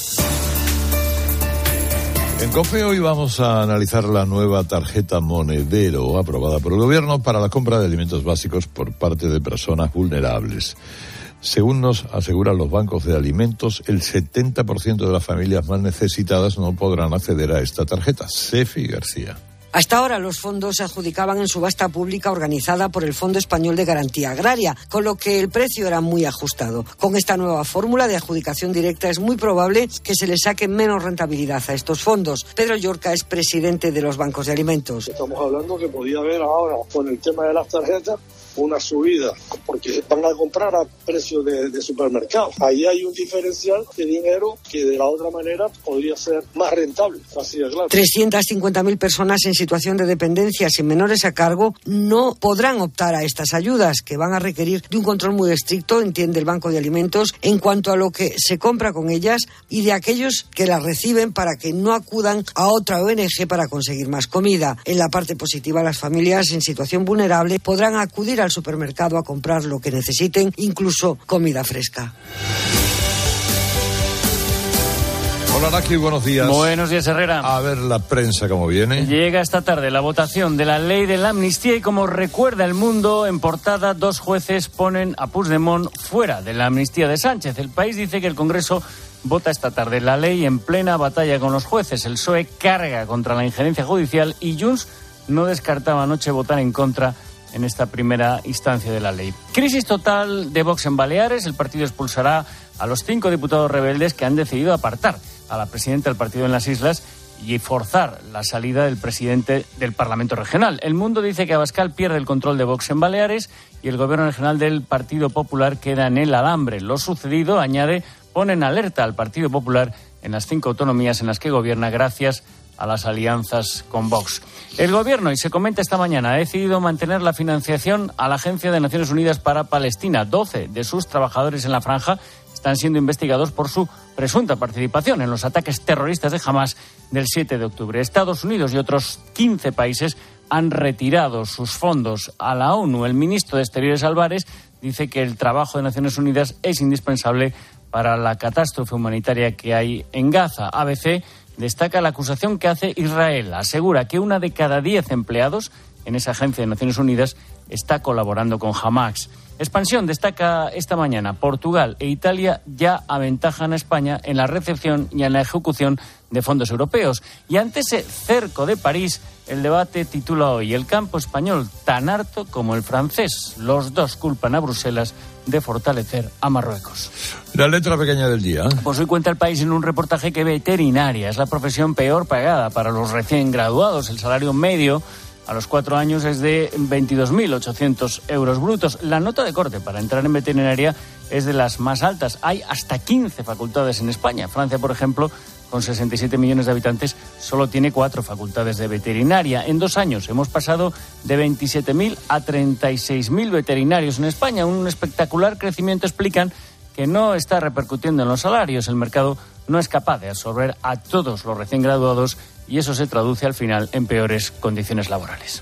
En COPE hoy vamos a analizar la nueva tarjeta monedero aprobada por el gobierno para la compra de alimentos básicos por parte de personas vulnerables. Según nos aseguran los bancos de alimentos, el 70% de las familias más necesitadas no podrán acceder a esta tarjeta. Sefi García. Hasta ahora los fondos se adjudicaban en subasta pública organizada por el Fondo Español de Garantía Agraria, con lo que el precio era muy ajustado. Con esta nueva fórmula de adjudicación directa es muy probable que se le saque menos rentabilidad a estos fondos. Pedro Llorca es presidente de los bancos de alimentos. Estamos hablando que podía haber ahora, con el tema de las tarjetas, una subida, porque van a comprar a precio de supermercado. Ahí hay un diferencial de dinero que de la otra manera podría ser más rentable, así de claro. 350.000 personas en situación de dependencia sin menores a cargo no podrán optar a estas ayudas, que van a requerir de un control muy estricto, entiende el Banco de Alimentos, en cuanto a lo que se compra con ellas y de aquellos que las reciben para que no acudan a otra ONG para conseguir más comida. En la parte positiva, las familias en situación vulnerable podrán acudir al supermercado a comprar lo que necesiten, incluso comida fresca. Hola, Naki, buenos días. Buenos días, Herrera. A ver la prensa cómo viene. Llega esta tarde la votación de la ley de la amnistía y, como recuerda El Mundo, en portada 2 jueces ponen a Puigdemont fuera de la amnistía de Sánchez. El País dice que el Congreso vota esta tarde la ley en plena batalla con los jueces. El PSOE carga contra la injerencia judicial y Junts no descartaba anoche votar en contra en esta primera instancia de la ley. Crisis total de Vox en Baleares. El partido expulsará a los 5 diputados rebeldes que han decidido apartar a la presidenta del partido en las islas y forzar la salida del presidente del Parlamento Regional. El Mundo dice que Abascal pierde el control de Vox en Baleares y el gobierno regional del Partido Popular queda en el alambre. Lo sucedido, añade, pone en alerta al Partido Popular en las 5 autonomías en las que gobierna gracias a las alianzas con Vox. El gobierno, y se comenta esta mañana, ha decidido mantener la financiación a la Agencia de Naciones Unidas para Palestina. 12 de sus trabajadores en la franja están siendo investigados por su presunta participación en los ataques terroristas de Hamás del 7 de octubre. Estados Unidos y otros 15 países han retirado sus fondos a la ONU. El ministro de Exteriores, Álvarez, dice que el trabajo de Naciones Unidas es indispensable para la catástrofe humanitaria que hay en Gaza. ABC destaca la acusación que hace Israel. Asegura que 1 de cada 10 empleados en esa agencia de Naciones Unidas está colaborando con Hamas. Expansión destaca esta mañana. Portugal e Italia ya aventajan a España en la recepción y en la ejecución de fondos europeos. Y ante ese cerco de París, el debate titula hoy: el campo español tan harto como el francés. Los dos culpan a Bruselas de fortalecer a Marruecos. La letra pequeña del día. Pues hoy cuenta El País en un reportaje que veterinaria es la profesión peor pagada para los recién graduados. El salario medio a los 4 años es de 22.800 euros brutos. La nota de corte para entrar en veterinaria es de las más altas. Hay hasta 15 facultades en España. Francia, por ejemplo, con 67 millones de habitantes, solo tiene 4 facultades de veterinaria. En 2 años hemos pasado de 27.000 a 36.000 veterinarios en España. Un espectacular crecimiento, explican, que no está repercutiendo en los salarios. El mercado no es capaz de absorber a todos los recién graduados y eso se traduce al final en peores condiciones laborales.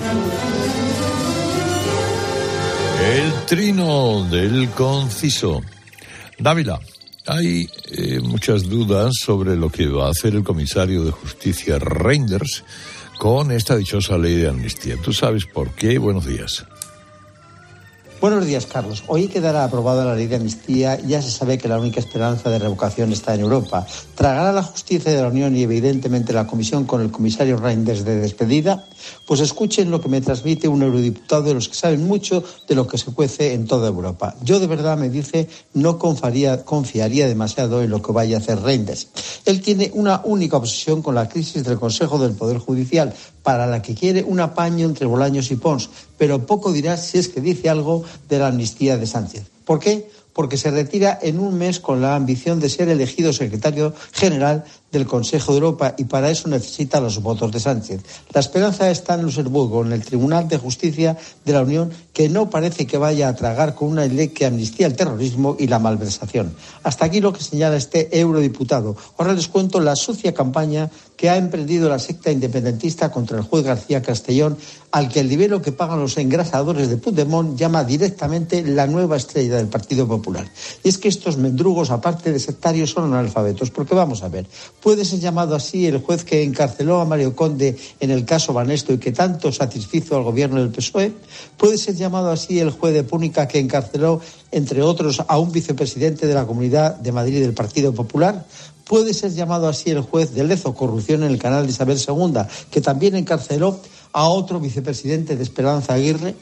El trino del conciso. Dávila, hay muchas dudas sobre lo que va a hacer el comisario de Justicia Reynders con esta dichosa ley de amnistía. ¿Tú sabes por qué? Buenos días. Buenos días, Carlos. Hoy quedará aprobada la ley de amnistía y ya se sabe que la única esperanza de revocación está en Europa. ¿Tragará la justicia de la Unión y evidentemente la Comisión con el comisario Reynders de despedida? Pues escuchen lo que me transmite un eurodiputado de los que saben mucho de lo que se cuece en toda Europa. Yo de verdad, me dice, no confiaría demasiado en lo que vaya a hacer Reynders. Él tiene una única obsesión con la crisis del Consejo del Poder Judicial, para la que quiere un apaño entre Bolaños y Pons, pero poco dirá si es que dice algo de la amnistía de Sánchez. ¿Por qué? Porque se retira en un mes con la ambición de ser elegido secretario general del Consejo de Europa y para eso necesita los votos de Sánchez. La esperanza está en Luxemburgo, en el Tribunal de Justicia de la Unión, que no parece que vaya a tragar con una ley que amnistía el terrorismo y la malversación. Hasta aquí lo que señala este eurodiputado. Ahora les cuento la sucia campaña que ha emprendido la secta independentista contra el juez García Castellón, al que el dinero que pagan los engrasadores de Puigdemont llama directamente la nueva estrella del Partido Popular. Y es que estos mendrugos, aparte de sectarios, son analfabetos, porque vamos a ver, ¿puede ser llamado así el juez que encarceló a Mario Conde en el caso Banesto y que tanto satisfizo al gobierno del PSOE? ¿Puede ser llamado así el juez de Púnica que encarceló, entre otros, a un vicepresidente de la Comunidad de Madrid del Partido Popular? ¿Puede ser llamado así el juez de Lezo Corrupción en el canal de Isabel II, que también encarceló a otro vicepresidente de Esperanza Aguirre?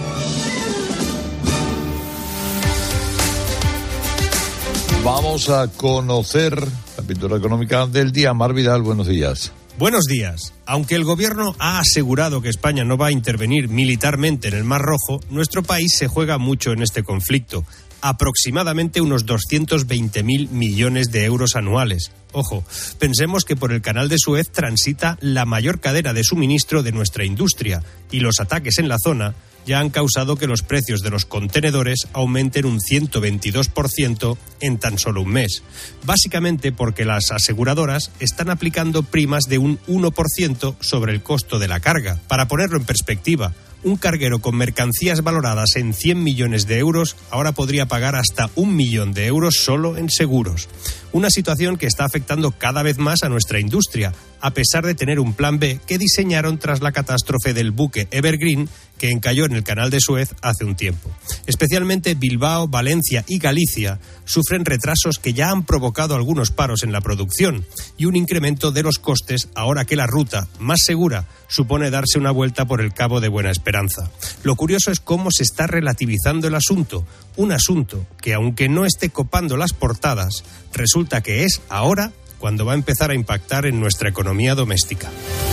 Vamos a conocer la pintura económica del día. Mar Vidal, buenos días. Buenos días. Aunque el gobierno ha asegurado que España no va a intervenir militarmente en el Mar Rojo, nuestro país se juega mucho en este conflicto. Aproximadamente unos 220.000 millones de euros anuales. Ojo, pensemos que por el canal de Suez transita la mayor cadena de suministro de nuestra industria y los ataques en la zona ya han causado que los precios de los contenedores aumenten un 122% en tan solo un mes. Básicamente porque las aseguradoras están aplicando primas de un 1% sobre el costo de la carga. Para ponerlo en perspectiva, un carguero con mercancías valoradas en 100 millones de euros ahora podría pagar hasta 1 millón de euros solo en seguros. Una situación que está afectando cada vez más a nuestra industria, a pesar de tener un plan B que diseñaron tras la catástrofe del buque Evergreen que encalló en el canal de Suez hace un tiempo. Especialmente Bilbao, Valencia y Galicia sufren retrasos que ya han provocado algunos paros en la producción y un incremento de los costes ahora que la ruta más segura supone darse una vuelta por el Cabo de Buena Esperanza. Lo curioso es cómo se está relativizando el asunto, un asunto que, aunque no esté copando las portadas, resulta que es ahora cuando va a empezar a impactar en nuestra economía doméstica.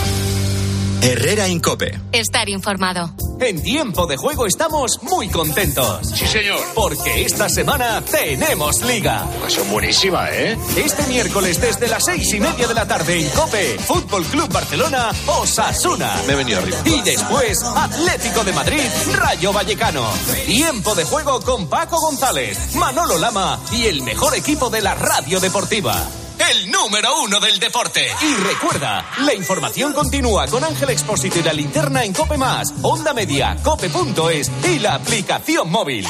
Herrera Incope. Estar informado. En Tiempo de Juego estamos muy contentos. Sí, señor. Porque esta semana tenemos Liga. Son buenísimas, ¿eh? Este miércoles desde las 6:30 de la tarde en COPE, Fútbol Club Barcelona, Osasuna. Me he venido arriba. Y después, Atlético de Madrid, Rayo Vallecano. Tiempo de Juego con Paco González, Manolo Lama y el mejor equipo de la radio deportiva. El número 1 del deporte. Y recuerda, la información continúa con Ángel Expósito y la linterna en COPE+, Onda Media, cope.es y la aplicación móvil.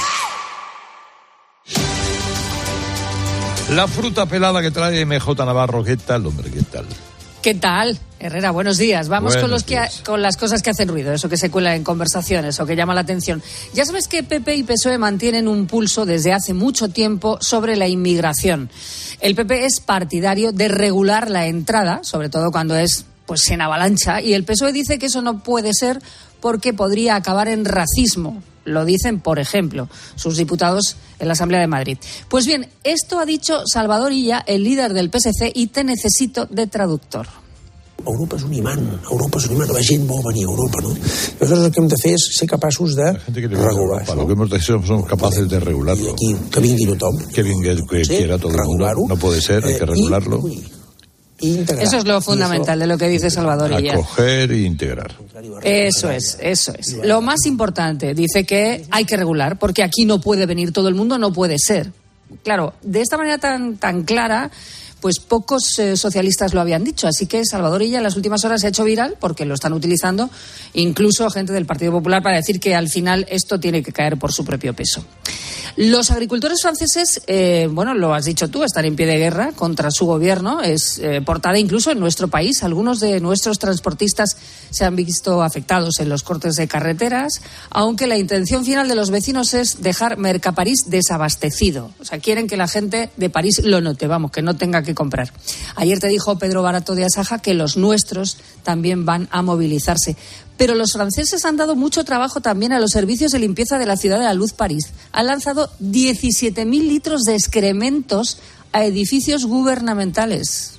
La fruta pelada que trae MJ Navarro, ¿qué tal, hombre? ¿Qué tal? ¿Qué tal, Herrera? Buenos días. Vamos con las cosas que hacen ruido, eso que se cuela en conversaciones o que llama la atención. Ya sabes que PP y PSOE mantienen un pulso desde hace mucho tiempo sobre la inmigración. El PP es partidario de regular la entrada, sobre todo cuando es pues en avalancha, y el PSOE dice que eso no puede ser porque podría acabar en racismo. Lo dicen, por ejemplo, sus diputados en la Asamblea de Madrid. Pues bien, esto ha dicho Salvador Illa, el líder del PSC, y te necesito de traductor. Europa és un imant, la gent vol venir a Europa, ¿no? Nosotros lo que hem de fer és ser capaços de regular. Lo que hemos de ser, somos capaces de regularlo. Aquí, que vingui tothom. Que quiera todo el mundo. No puede ser, hay que regularlo. Eso es lo fundamental de lo que dice Salvador Illa. Acoger e integrar. Eso es. Lo más importante, dice que hay que regular, porque aquí no puede venir todo el mundo, no puede ser. Claro, de esta manera tan clara, pues pocos socialistas lo habían dicho. Así que Salvador Illa en las últimas horas se ha hecho viral porque lo están utilizando incluso gente del Partido Popular para decir que al final esto tiene que caer por su propio peso. Los agricultores franceses, lo has dicho tú, están en pie de guerra contra su gobierno. Es portada incluso en nuestro país. Algunos de nuestros transportistas se han visto afectados en los cortes de carreteras, aunque la intención final de los vecinos es dejar Mercaparís desabastecido. O sea, quieren que la gente de París lo note, que no tenga que comprar. Ayer te dijo Pedro Barato de Asaja que los nuestros también van a movilizarse. Pero los franceses han dado mucho trabajo también a los servicios de limpieza de la Ciudad de la Luz, París. Han lanzado 17.000 litros de excrementos a edificios gubernamentales.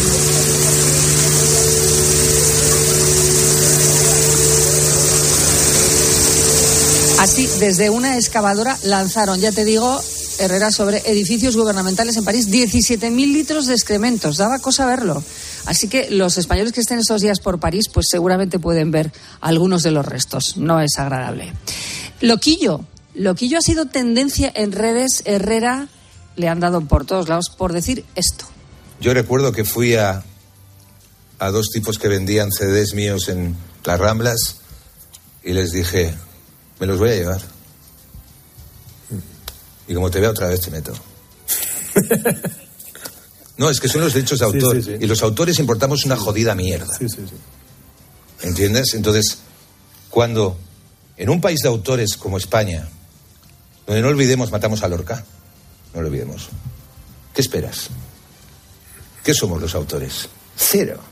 Así, desde una excavadora lanzaron, ya te digo, Herrera, sobre edificios gubernamentales en París, 17.000 litros de excrementos. Daba cosa verlo. Así que los españoles que estén estos días por París, pues seguramente pueden ver algunos de los restos. No es agradable. Loquillo ha sido tendencia en redes. Herrera, le han dado por todos lados por decir esto. Yo recuerdo que fui a dos tipos que vendían CDs míos en las Ramblas y les dije, me los voy a llevar. Y como te vea otra vez te meto. No, es que son los derechos de autor. Sí. Y los autores importamos una jodida mierda. Sí. ¿Entiendes? Entonces, cuando en un país de autores como España, donde no olvidemos, matamos a Lorca, no lo olvidemos, ¿qué esperas? ¿Qué somos los autores? Cero.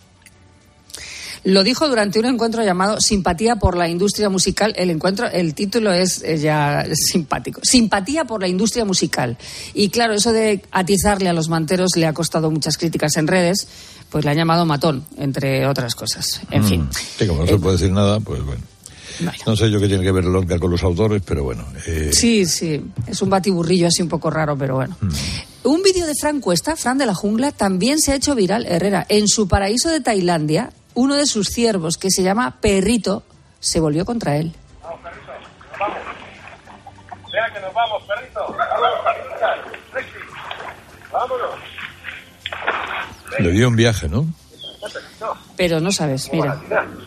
Lo dijo durante un encuentro llamado Simpatía por la Industria Musical. El título es ya simpático. Simpatía por la Industria Musical. Y claro, eso de atizarle a los manteros le ha costado muchas críticas en redes, pues le han llamado matón, entre otras cosas. En fin. Sí, como no se puede decir nada, pues bueno. No sé yo qué tiene que ver Lorca con los autores, pero bueno. Sí, es un batiburrillo así un poco raro, pero bueno. Un vídeo de Fran Cuesta, Fran de la Jungla, también se ha hecho viral, Herrera. En su paraíso de Tailandia, uno de sus ciervos, que se llama Perrito, se volvió contra él. Vamos, Perrito, vamos. Vea que nos vamos, Perrito. Vámonos. Le dio un viaje, ¿no? Pero no sabes, mira.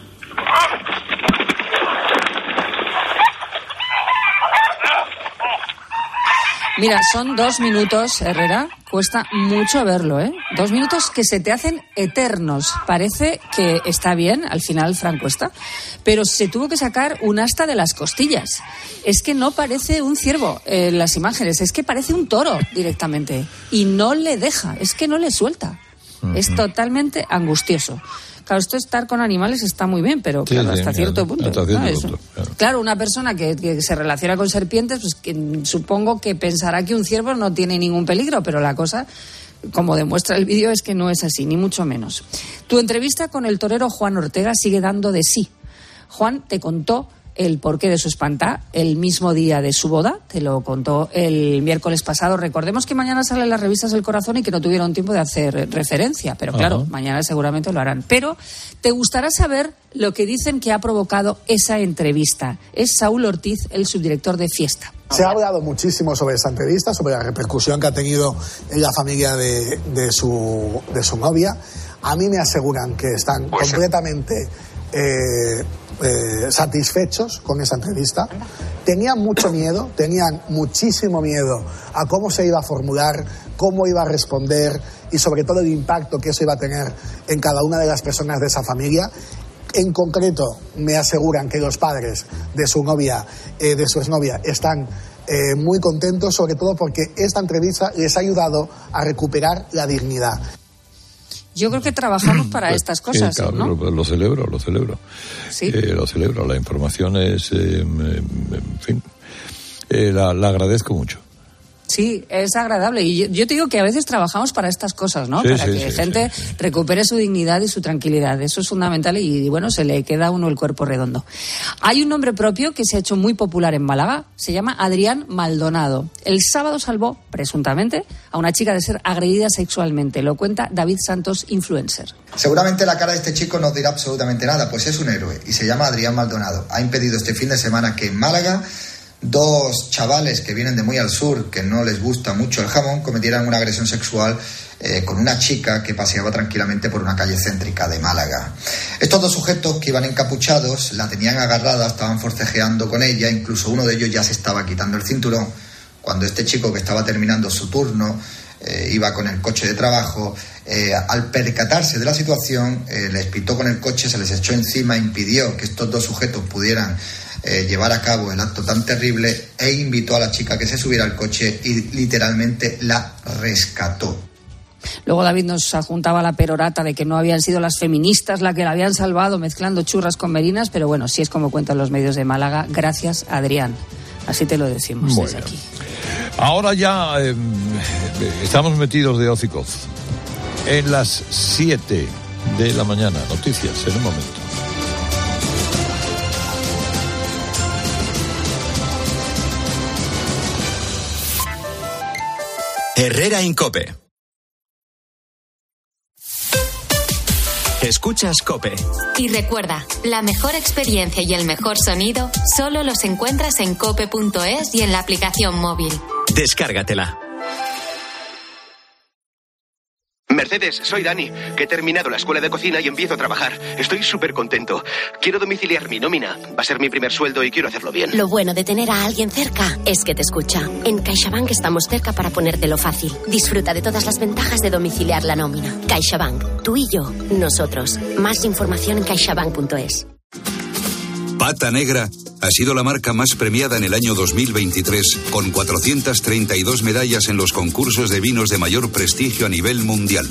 Mira, son 2 minutos, Herrera. Cuesta mucho verlo, ¿eh? 2 minutos que se te hacen eternos. Parece que está bien, al final, Fran Cuesta, pero se tuvo que sacar un asta de las costillas. Es que no parece un ciervo en las imágenes, es que parece un toro directamente. Y no le deja, es que no le suelta. Es totalmente angustioso. Claro, esto de estar con animales está muy bien, pero claro, hasta cierto punto. Claro, una persona que se relaciona con serpientes, pues que supongo que pensará que un ciervo no tiene ningún peligro, pero la cosa, como demuestra el vídeo, es que no es así, ni mucho menos. Tu entrevista con el torero Juan Ortega sigue dando de sí. Juan te contó el porqué de su espanta el mismo día de su boda, te lo contó el miércoles pasado. Recordemos que mañana salen las revistas del Corazón y que no tuvieron tiempo de hacer referencia, pero claro, mañana seguramente lo harán. Pero te gustará saber lo que dicen que ha provocado esa entrevista. Es Saúl Ortiz, el subdirector de Fiesta. Se ha hablado muchísimo sobre esta entrevista, sobre la repercusión que ha tenido en la familia de su novia. A mí me aseguran que están completamente satisfechos con esa entrevista. Tenían mucho miedo, tenían muchísimo miedo a cómo se iba a formular, cómo iba a responder y sobre todo el impacto que eso iba a tener en cada una de las personas de esa familia. En concreto, me aseguran que los padres de su novia, de su exnovia, están muy contentos, sobre todo porque esta entrevista les ha ayudado a recuperar la dignidad. Yo creo que trabajamos para estas cosas, claro, ¿no? Lo celebro. Sí. Lo celebro. La información es, en fin, la agradezco mucho. Sí, es agradable. Y yo te digo que a veces trabajamos para estas cosas, ¿no? Para que gente recupere su dignidad y su tranquilidad. Eso es fundamental y, bueno, se le queda a uno el cuerpo redondo. Hay un nombre propio que se ha hecho muy popular en Málaga. Se llama Adrián Maldonado. El sábado salvó, presuntamente, a una chica de ser agredida sexualmente. Lo cuenta David Santos, influencer. Seguramente la cara de este chico no dirá absolutamente nada, pues es un héroe y se llama Adrián Maldonado. Ha impedido este fin de semana que en Málaga 2 chavales que vienen de muy al sur, que no les gusta mucho el jamón, cometieran una agresión sexual con una chica que paseaba tranquilamente por una calle céntrica de Málaga. Estos 2 sujetos que iban encapuchados la tenían agarrada, estaban forcejeando con ella, incluso uno de ellos ya se estaba quitando el cinturón, cuando este chico que estaba terminando su turno iba con el coche de trabajo, al percatarse de la situación les pitó con el coche, se les echó encima, impidió que estos 2 sujetos pudieran llevar a cabo el acto tan terrible e invitó a la chica que se subiera al coche y literalmente la rescató. Luego David nos adjuntaba la perorata de que no habían sido las feministas las que la habían salvado mezclando churras con merinas, pero bueno, sí es como cuentan los medios de Málaga. Gracias, Adrián. Así te lo decimos desde aquí. Ahora ya estamos metidos de hocicoz. En las 7 de la mañana, noticias en un momento. Herrera Incope. Escuchas COPE. Y recuerda, la mejor experiencia y el mejor sonido solo los encuentras en cope.es y en la aplicación móvil. Descárgatela. Mercedes, soy Dani, que he terminado la escuela de cocina y empiezo a trabajar. Estoy súper contento. Quiero domiciliar mi nómina. Va a ser mi primer sueldo y quiero hacerlo bien. Lo bueno de tener a alguien cerca es que te escucha. En CaixaBank estamos cerca para ponértelo fácil. Disfruta de todas las ventajas de domiciliar la nómina. CaixaBank, tú y yo, nosotros. Más información en caixabank.es. Pata Negra ha sido la marca más premiada en el año 2023, con 432 medallas en los concursos de vinos de mayor prestigio a nivel mundial.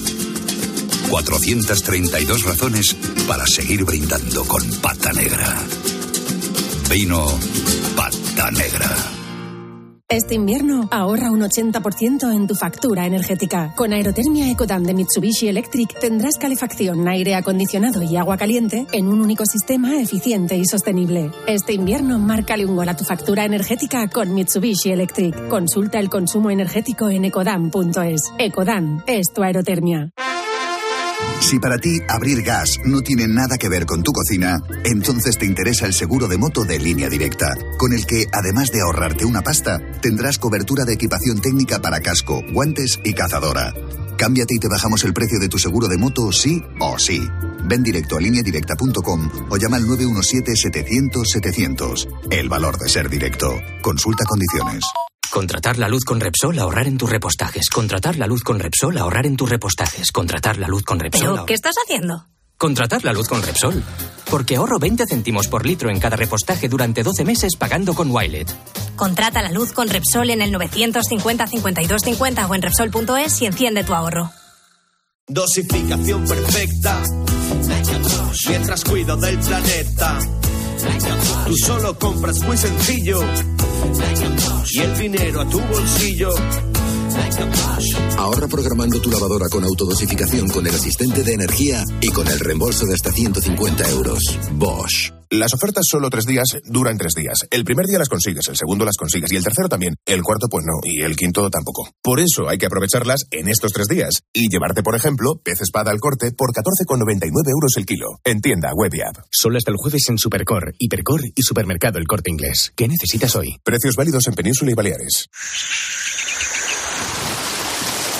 432 razones para seguir brindando con Pata Negra. Vino Pata Negra. Este invierno ahorra un 80% en tu factura energética. Con Aerotermia Ecodan de Mitsubishi Electric tendrás calefacción, aire acondicionado y agua caliente en un único sistema eficiente y sostenible. Este invierno márcale un gol a tu factura energética con Mitsubishi Electric. Consulta el consumo energético en ecodan.es. Ecodan es tu aerotermia. Si para ti abrir gas no tiene nada que ver con tu cocina, entonces te interesa el seguro de moto de Línea Directa, con el que, además de ahorrarte una pasta, tendrás cobertura de equipación técnica para casco, guantes y cazadora. Cámbiate y te bajamos el precio de tu seguro de moto sí o sí. Ven directo a lineadirecta.com o llama al 917-700-700. El valor de ser directo. Consulta condiciones. Contratar la luz con Repsol, ahorrar en tus repostajes. Contratar la luz con Repsol, ahorrar en tus repostajes. Contratar la luz con Repsol. ¿Pero qué estás haciendo? Contratar la luz con Repsol. Porque ahorro 20 céntimos por litro en cada repostaje durante 12 meses pagando con Wilet. Contrata la luz con Repsol en el 950-5250 o en Repsol.es y enciende tu ahorro. Dosificación perfecta. Mientras cuido del planeta. Tú solo compras muy sencillo. Y el dinero a tu bolsillo. Ahorra programando tu lavadora con autodosificación con el asistente de energía y con el reembolso de hasta 150 euros. Bosch. Las ofertas solo 3 días duran 3 días. El primer día las consigues, el segundo las consigues y el tercero también. El cuarto pues no y el quinto tampoco. Por eso hay que aprovecharlas en estos 3 días y llevarte, por ejemplo, pez espada al corte por 14,99 euros el kilo. En tienda, web y app. Solo hasta el jueves en Supercor, Hipercor y Supermercado El Corte Inglés. ¿Qué necesitas hoy? Precios válidos en Península y Baleares.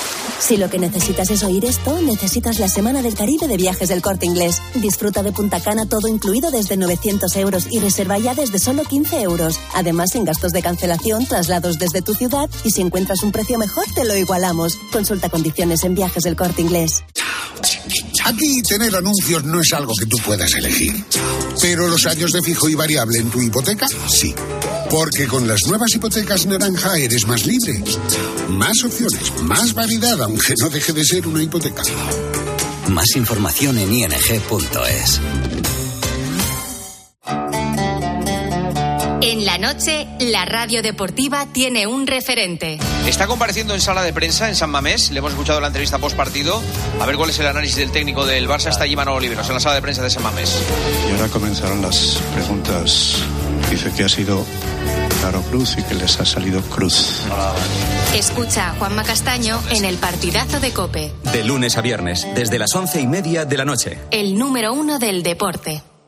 Si lo que necesitas es oír esto, necesitas la Semana del Caribe de Viajes del Corte Inglés. Disfruta de Punta Cana todo incluido desde 900 euros y reserva ya desde solo 15 euros. Además, sin gastos de cancelación, traslados desde tu ciudad y si encuentras un precio mejor, te lo igualamos. Consulta condiciones en Viajes del Corte Inglés. Aquí tener anuncios no es algo que tú puedas elegir. Pero los años de fijo y variable en tu hipoteca, sí. Porque con las nuevas hipotecas naranja eres más libre. Más opciones, más variedad, aunque no deje de ser una hipoteca. Más información en ing.es. En la noche, la radio deportiva tiene un referente. Está compareciendo en sala de prensa en San Mamés. Le hemos escuchado la entrevista post partido. A ver cuál es el análisis del técnico del Barça. Está allí Manolo Oliveros en la sala de prensa de San Mamés. Y ahora comenzaron las preguntas. Dice que ha sido Claro Cruz y que les ha salido Cruz. Escucha a Juanma Castaño en el partidazo de COPE. De lunes a viernes, desde las 11:30 de la noche. El número 1 del deporte.